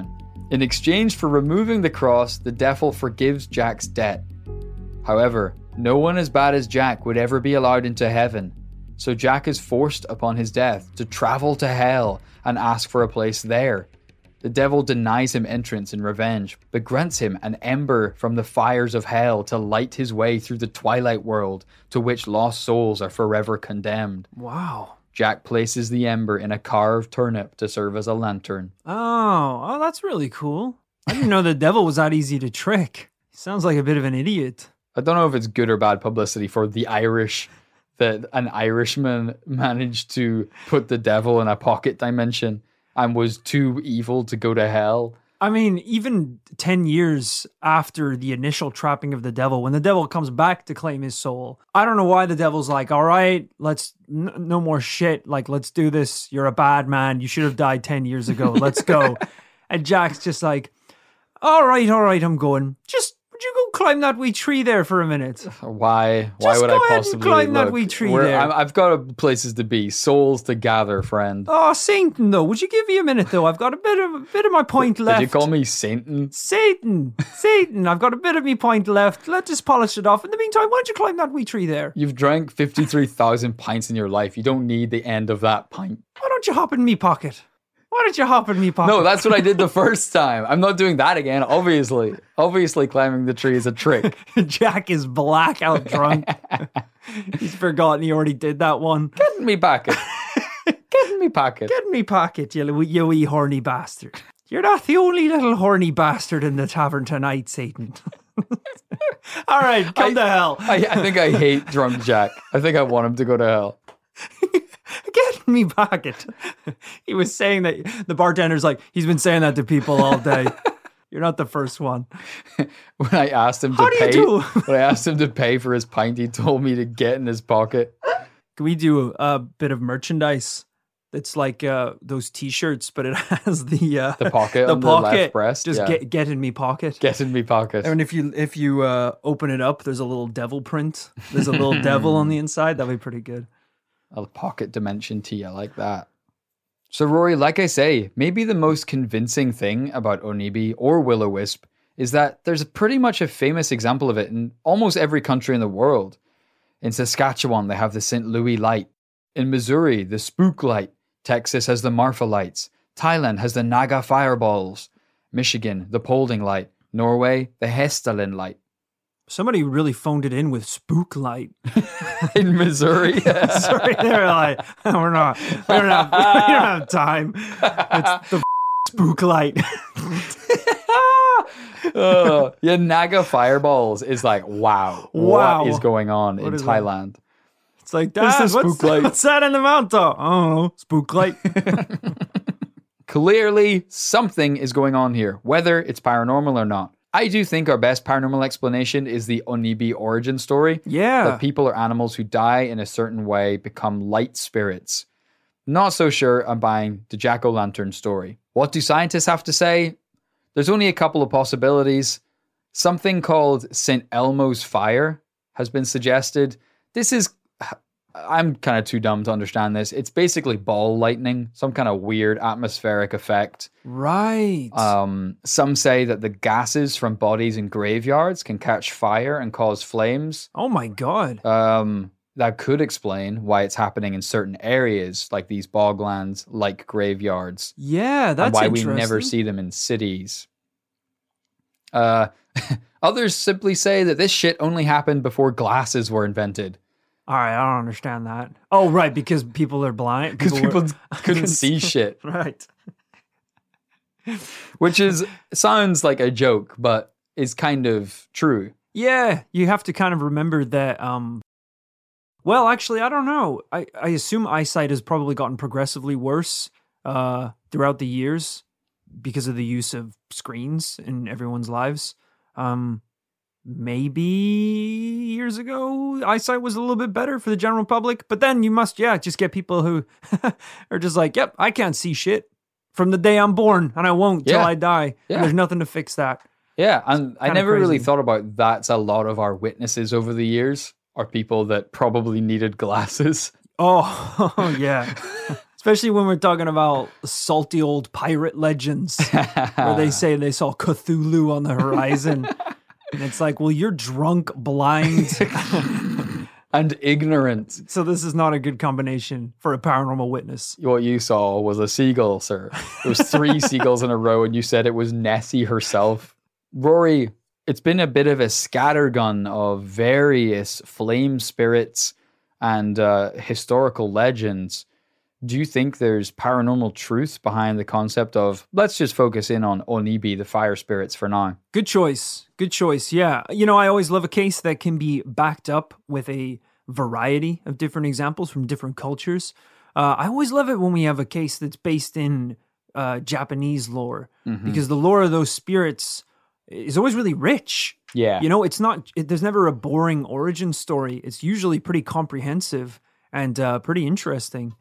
Speaker 1: In exchange for removing the cross, the devil forgives Jack's debt. However, no one as bad as Jack would ever be allowed into heaven, so Jack is forced upon his death to travel to hell and ask for a place there. The devil denies him entrance in revenge, but grants him an ember from the fires of hell to light his way through the twilight world to which lost souls are forever condemned.
Speaker 2: Wow.
Speaker 1: Jack places the ember in a carved turnip to serve as a lantern.
Speaker 2: Oh, oh, that's really cool. I didn't know the devil was that easy to trick. He sounds like a bit of an idiot.
Speaker 1: I don't know if it's good or bad publicity for the Irish that an Irishman managed to put the devil in a pocket dimension and was too evil to go to hell.
Speaker 2: I mean, even ten years after the initial trapping of the devil, when the devil comes back to claim his soul, I don't know why the devil's like, all right, let's, n- no more shit. Like, let's do this. You're a bad man. You should have died ten years ago. Let's go. And Jack's just like, all right, all right, I'm going. Just, would you go climb that wee tree there for a minute?
Speaker 1: Why? Why
Speaker 2: Just
Speaker 1: would
Speaker 2: go
Speaker 1: I
Speaker 2: ahead and
Speaker 1: possibly
Speaker 2: climb that
Speaker 1: look?
Speaker 2: wee tree
Speaker 1: Where-
Speaker 2: there.
Speaker 1: I'm- I've got places to be, souls to gather, friend.
Speaker 2: Oh, Satan, though. Would you give me a minute, though? I've got a bit of a bit of my point left.
Speaker 1: Did you call me Satan?
Speaker 2: Satan, Satan, I've got a bit of me point left. Let's just polish it off. In the meantime, why don't you climb that wee tree there?
Speaker 1: You've drank fifty-three thousand pints in your life. You don't need the end of that pint.
Speaker 2: Why don't you hop in me pocket? Why don't you hop in me pocket?
Speaker 1: No, that's what I did the first time. I'm not doing that again, obviously. Obviously, climbing the tree is a trick.
Speaker 2: Jack is blackout drunk. He's forgotten he already did that one.
Speaker 1: Get in me pocket. Get in me pocket.
Speaker 2: Get in me pocket, you, you wee horny bastard. You're not the only little horny bastard in the tavern tonight, Satan. All right, come
Speaker 1: I-
Speaker 2: to hell.
Speaker 1: I, I think I hate drunk Jack. I think I want him to go to hell.
Speaker 2: Get in me pocket. He was saying that, the bartender's like, he's been saying that to people all day. You're not the first one.
Speaker 1: When I asked him to
Speaker 2: How do you
Speaker 1: pay,
Speaker 2: do?
Speaker 1: when I asked him to pay for his pint, he told me to get in his pocket.
Speaker 2: Can we do a, a bit of merchandise that's like uh, those T-shirts, but it has the uh,
Speaker 1: The pocket
Speaker 2: the
Speaker 1: on the
Speaker 2: pocket.
Speaker 1: left breast,
Speaker 2: Just
Speaker 1: yeah.
Speaker 2: get get in me pocket.
Speaker 1: Get in me pocket.
Speaker 2: And if you if you uh, open it up, there's a little devil print. There's a little devil on the inside. That'd be pretty good.
Speaker 1: A pocket dimension tee. I like that. So Rory, like I say, maybe the most convincing thing about Onibi or Will-O-Wisp is that there's pretty much a famous example of it in almost every country in the world. In Saskatchewan, they have the Saint Louis light. In Missouri, the Spook light. Texas has the Marfa lights. Thailand has the Naga fireballs. Michigan, the Polding light. Norway, the Hestalin light.
Speaker 2: Somebody really phoned it in with spook light.
Speaker 1: In Missouri,
Speaker 2: Sorry, they're like, we're not, we don't have, we don't have time. It's the spook light.
Speaker 1: uh, yeah, Naga fireballs is like, wow,
Speaker 2: Wow.
Speaker 1: what is going on
Speaker 2: What
Speaker 1: in
Speaker 2: is that?
Speaker 1: Thailand?
Speaker 2: It's like,
Speaker 1: What's
Speaker 2: Dad,
Speaker 1: the
Speaker 2: what's,
Speaker 1: spook light?
Speaker 2: what's that in the mountain? I don't know. Spook light.
Speaker 1: Clearly, something is going on here, whether it's paranormal or not. I do think our best paranormal explanation is the Onibi origin story.
Speaker 2: Yeah.
Speaker 1: That people or animals who die in a certain way become light spirits. Not so sure I'm buying the jack-o'-lantern story. What do scientists have to say? There's only a couple of possibilities. Something called Saint Elmo's fire has been suggested. This is... I'm kind of too dumb to understand this. It's basically ball lightning, some kind of weird atmospheric effect.
Speaker 2: Right.
Speaker 1: Um, some say that the gases from bodies in graveyards can catch fire and cause flames.
Speaker 2: oh my God.
Speaker 1: Um, that could explain why it's happening in certain areas, like these boglands, like graveyards,
Speaker 2: Yeah, that's
Speaker 1: and why we
Speaker 2: interesting.
Speaker 1: never see them in cities. Uh, others simply say that this shit only happened before glasses were invented.
Speaker 2: All right, I don't understand that. Oh, right, because people are blind.
Speaker 1: Because
Speaker 2: were-
Speaker 1: people couldn't see shit.
Speaker 2: Right.
Speaker 1: Which is sounds like a joke, but is kind of true.
Speaker 2: Yeah, you have to kind of remember that. Um, well, actually, I don't know. I, I assume eyesight has probably gotten progressively worse uh, throughout the years because of the use of screens in everyone's lives. Um, maybe years ago, eyesight was a little bit better for the general public, but then you must, yeah, just get people who are just like, yep, I can't see shit from the day I'm born, and I won't till
Speaker 1: Yeah.
Speaker 2: I die.
Speaker 1: Yeah.
Speaker 2: And there's nothing to fix that.
Speaker 1: Yeah, and I
Speaker 2: kinda
Speaker 1: never really
Speaker 2: crazy.
Speaker 1: thought about that's a lot of our witnesses over the years are people that probably needed glasses.
Speaker 2: Oh, yeah. Especially when we're talking about salty old pirate legends where they say they saw Cthulhu on the horizon. And it's like, well, you're drunk, blind,
Speaker 1: and ignorant.
Speaker 2: So this is not a good combination for a paranormal witness.
Speaker 1: What you saw was a seagull, sir. It was three seagulls in a row, and you said it was Nessie herself. Rory, it's been a bit of a scattergun of various flame spirits and uh, historical legends. Do you think there's paranormal truth behind the concept of, let's just focus in on Onibi, the fire spirits, for now?
Speaker 2: Good choice. Good choice. Yeah. You know, I always love a case that can be backed up with a variety of different examples from different cultures. Uh, I always love it when we have a case that's based in uh, Japanese lore, mm-hmm. because the lore of those spirits is always really rich.
Speaker 1: Yeah.
Speaker 2: You know, it's not, it, there's never a boring origin story. It's usually pretty comprehensive and uh, pretty interesting.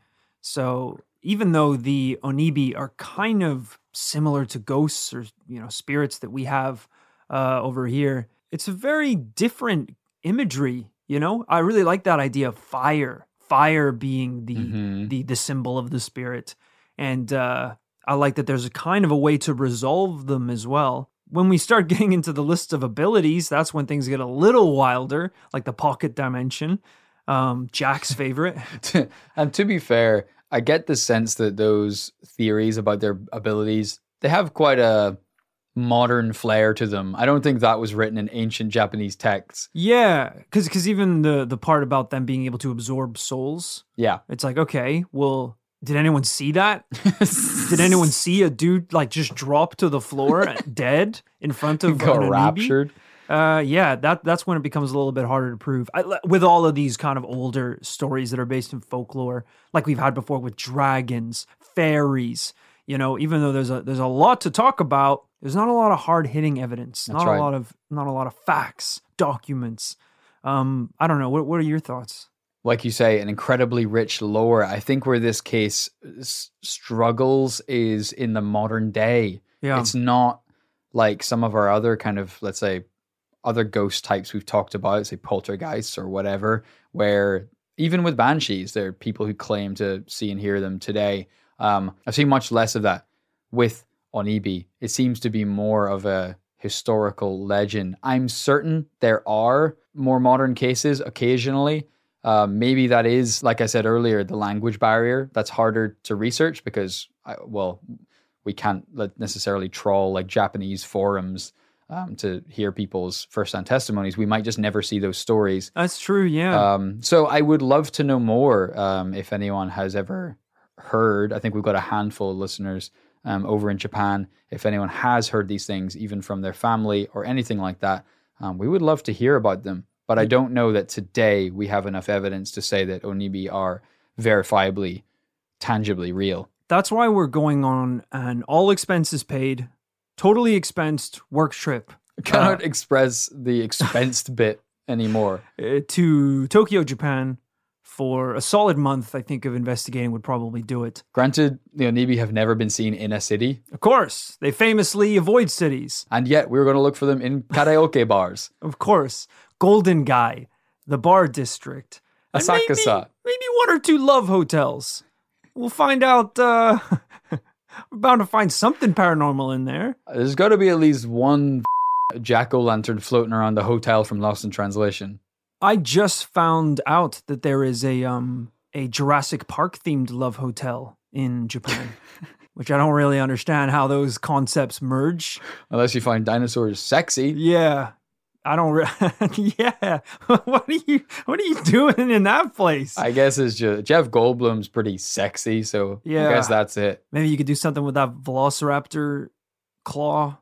Speaker 2: So even though the Onibi are kind of similar to ghosts or, you know, spirits that we have uh, over here, it's a very different imagery, you know? I really like that idea of fire, fire being the mm-hmm. the, the symbol of the spirit. And uh, I like that there's a kind of a way to resolve them as well. When we start getting into the list of abilities, that's when things get a little wilder, like the pocket dimension. Um, Jack's favorite.
Speaker 1: And to be fair, I get the sense that those theories about their abilities, they have quite a modern flair to them. I don't think that was written in ancient Japanese texts.
Speaker 2: Yeah, because because even the the part about them being able to absorb souls.
Speaker 1: Yeah.
Speaker 2: It's like, okay, well, did anyone see that? Did anyone see a dude like just drop to the floor dead in front of
Speaker 1: got
Speaker 2: an
Speaker 1: raptured?
Speaker 2: Onibi? Uh, yeah, that that's when it becomes a little bit harder to prove. I, with all of these kind of older stories that are based in folklore, like we've had before with dragons, fairies, you know, even though there's a there's a lot to talk about, there's not a lot of hard hitting evidence,
Speaker 1: That's
Speaker 2: not
Speaker 1: right.
Speaker 2: a lot of not a lot of facts, documents. Um, I don't know. What what are your thoughts?
Speaker 1: Like you say, an incredibly rich lore. I think where this case s- struggles is in the modern day.
Speaker 2: Yeah,
Speaker 1: it's not like some of our other kind of, let's say, other ghost types we've talked about, say poltergeists or whatever, where even with banshees, there are people who claim to see and hear them today. Um, I've seen much less of that. With Onibi, it seems to be more of a historical legend. I'm certain there are more modern cases occasionally. Uh, maybe that is, like I said earlier, the language barrier. That's harder to research because, I, well, we can't necessarily trawl like Japanese forums Um, to hear people's first-hand testimonies. We might just never see those stories.
Speaker 2: That's true, yeah.
Speaker 1: Um, so I would love to know more um, if anyone has ever heard. I think we've got a handful of listeners um, over in Japan. If anyone has heard these things, even from their family or anything like that, um, we would love to hear about them. But I don't know that today we have enough evidence to say that Onibi are verifiably, tangibly real.
Speaker 2: That's why we're going on an all expenses paid, totally expensed work trip.
Speaker 1: Cannot
Speaker 2: uh,
Speaker 1: express the expensed bit anymore.
Speaker 2: Uh, to Tokyo, Japan for a solid month, I think, of investigating would probably do it.
Speaker 1: Granted, the Onibi have never been seen in a city.
Speaker 2: Of course. They famously avoid cities.
Speaker 1: And yet, we were going to look for them in karaoke bars.
Speaker 2: Of course. Golden Gai, the bar district. And
Speaker 1: Asakasa.
Speaker 2: Maybe, maybe one or two love hotels. We'll find out... Uh, we're bound to find something paranormal in there.
Speaker 1: There's got to be at least one jack-o'-lantern floating around the hotel from Lost in Translation.
Speaker 2: I just found out that there is a um a Jurassic Park themed love hotel in Japan, which I don't really understand how those concepts merge.
Speaker 1: Unless you find dinosaurs sexy.
Speaker 2: Yeah, I don't. Re- yeah, what are you what are you doing in that place?
Speaker 1: I guess it's just Jeff Goldblum's pretty sexy, so
Speaker 2: yeah.
Speaker 1: I guess that's it.
Speaker 2: Maybe you could do something with that Velociraptor claw.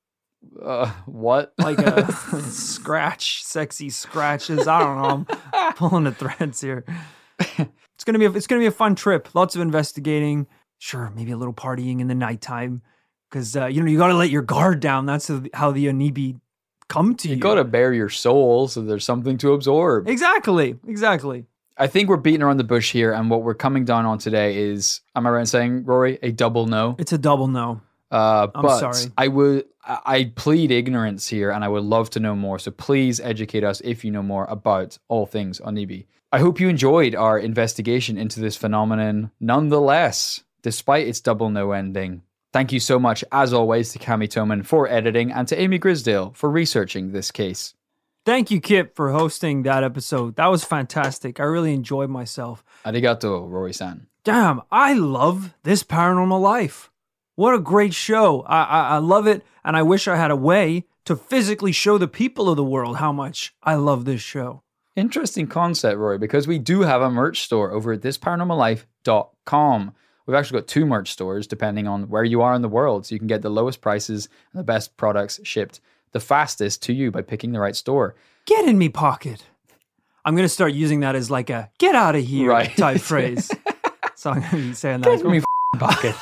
Speaker 1: Uh, what?
Speaker 2: Like a scratch, sexy scratches. I don't know. I'm pulling the threads here. It's gonna be a, it's gonna be a fun trip. Lots of investigating. Sure, maybe a little partying in the nighttime because uh, you know you got to let your guard down. That's how the Onibi come to you.
Speaker 1: You got to bare your soul so there's something to absorb.
Speaker 2: Exactly, exactly.
Speaker 1: I think we're beating around the bush here, and what we're coming down on today is, am I right in saying, Rory, a double no?
Speaker 2: It's a double no.
Speaker 1: Uh,
Speaker 2: I'm
Speaker 1: but
Speaker 2: sorry.
Speaker 1: I would, I plead ignorance here, and I would love to know more. So please educate us if you know more about all things Onibi. I hope you enjoyed our investigation into this phenomenon nonetheless, despite its double no ending. Thank you so much, as always, to Cami Toman for editing and to Amy Grisdale for researching this case.
Speaker 2: Thank you, Kip, for hosting that episode. That was fantastic. I really enjoyed myself.
Speaker 1: Arigato, Rory-san.
Speaker 2: Damn, I love This Paranormal Life. What a great show. I, I I love it, and I wish I had a way to physically show the people of the world how much I love this show.
Speaker 1: Interesting concept, Rory, because we do have a merch store over at this paranormal life dot com. We've actually got two merch stores depending on where you are in the world, so you can get the lowest prices and the best products shipped the fastest to you by picking the right store.
Speaker 2: Get in me pocket. I'm going to start using that as like a get out of here
Speaker 1: right.
Speaker 2: type phrase. So I'm going to be saying that.
Speaker 1: Get in me f***ing pocket.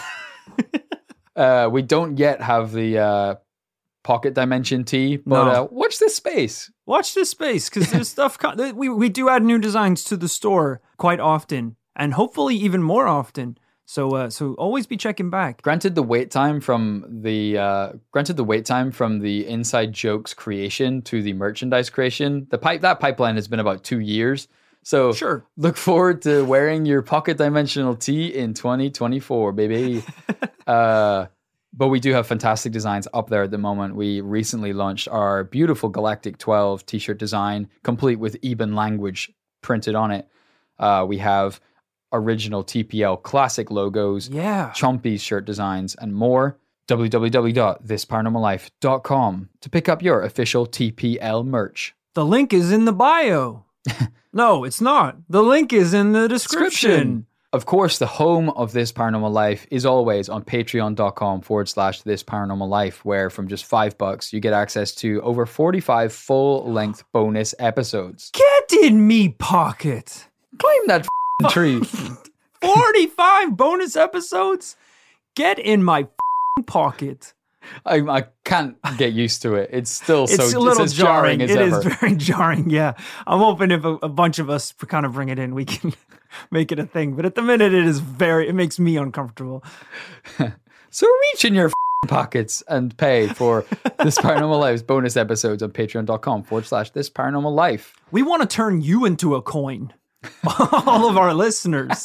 Speaker 1: uh, we don't yet have the uh, pocket dimension tee, but
Speaker 2: No.
Speaker 1: uh, watch this space.
Speaker 2: Watch this space, because there's stuff, co- we, we do add new designs to the store quite often, and hopefully even more often. So uh, so always be checking back.
Speaker 1: Granted, the wait time from the uh, granted the wait time from the inside jokes creation to the merchandise creation, the pipe that pipeline has been about two years. So
Speaker 2: Sure.
Speaker 1: look forward to wearing your pocket dimensional tee in twenty twenty-four, baby. uh, but we do have fantastic designs up there at the moment. We recently launched our beautiful Galactic twelve t-shirt design, complete with Eben language printed on it. Uh, we have original T P L classic logos,
Speaker 2: Yeah.
Speaker 1: Chompy's shirt designs, and more. w w w dot this paranormal life dot com to pick up your official T P L merch.
Speaker 2: The link is in the bio. No, it's not. The link is in the description.
Speaker 1: Of course, the home of This Paranormal Life is always on patreon.com forward slash This Paranormal Life, where from just five bucks, you get access to over forty-five full-length bonus episodes.
Speaker 2: Get in me pocket.
Speaker 1: Claim that f***ing tree.
Speaker 2: forty-five bonus episodes? Get in my f***ing pocket.
Speaker 1: I, I can't get used to it. It's still so
Speaker 2: It's a little
Speaker 1: it's as jarring,
Speaker 2: jarring.
Speaker 1: as
Speaker 2: It
Speaker 1: ever.
Speaker 2: is very jarring, yeah. I'm hoping if a, a bunch of us kind of bring it in, we can make it a thing. But at the minute, it is very, it makes me uncomfortable.
Speaker 1: So reach in your f***ing pockets and pay for This Paranormal Life's bonus episodes on patreon.com forward slash This Paranormal Life.
Speaker 2: We want to turn you into a coin. All of our listeners.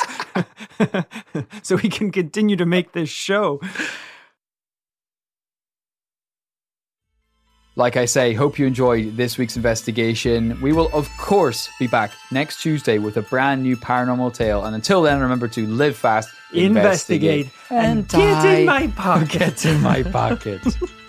Speaker 2: So we can continue to make this show.
Speaker 1: Like I say, hope you enjoyed this week's investigation. We will, of course, be back next Tuesday with a brand new paranormal tale. And until then, remember to live fast,
Speaker 2: Investigate,
Speaker 1: investigate,
Speaker 2: and get in my pocket.
Speaker 1: Get in my pocket.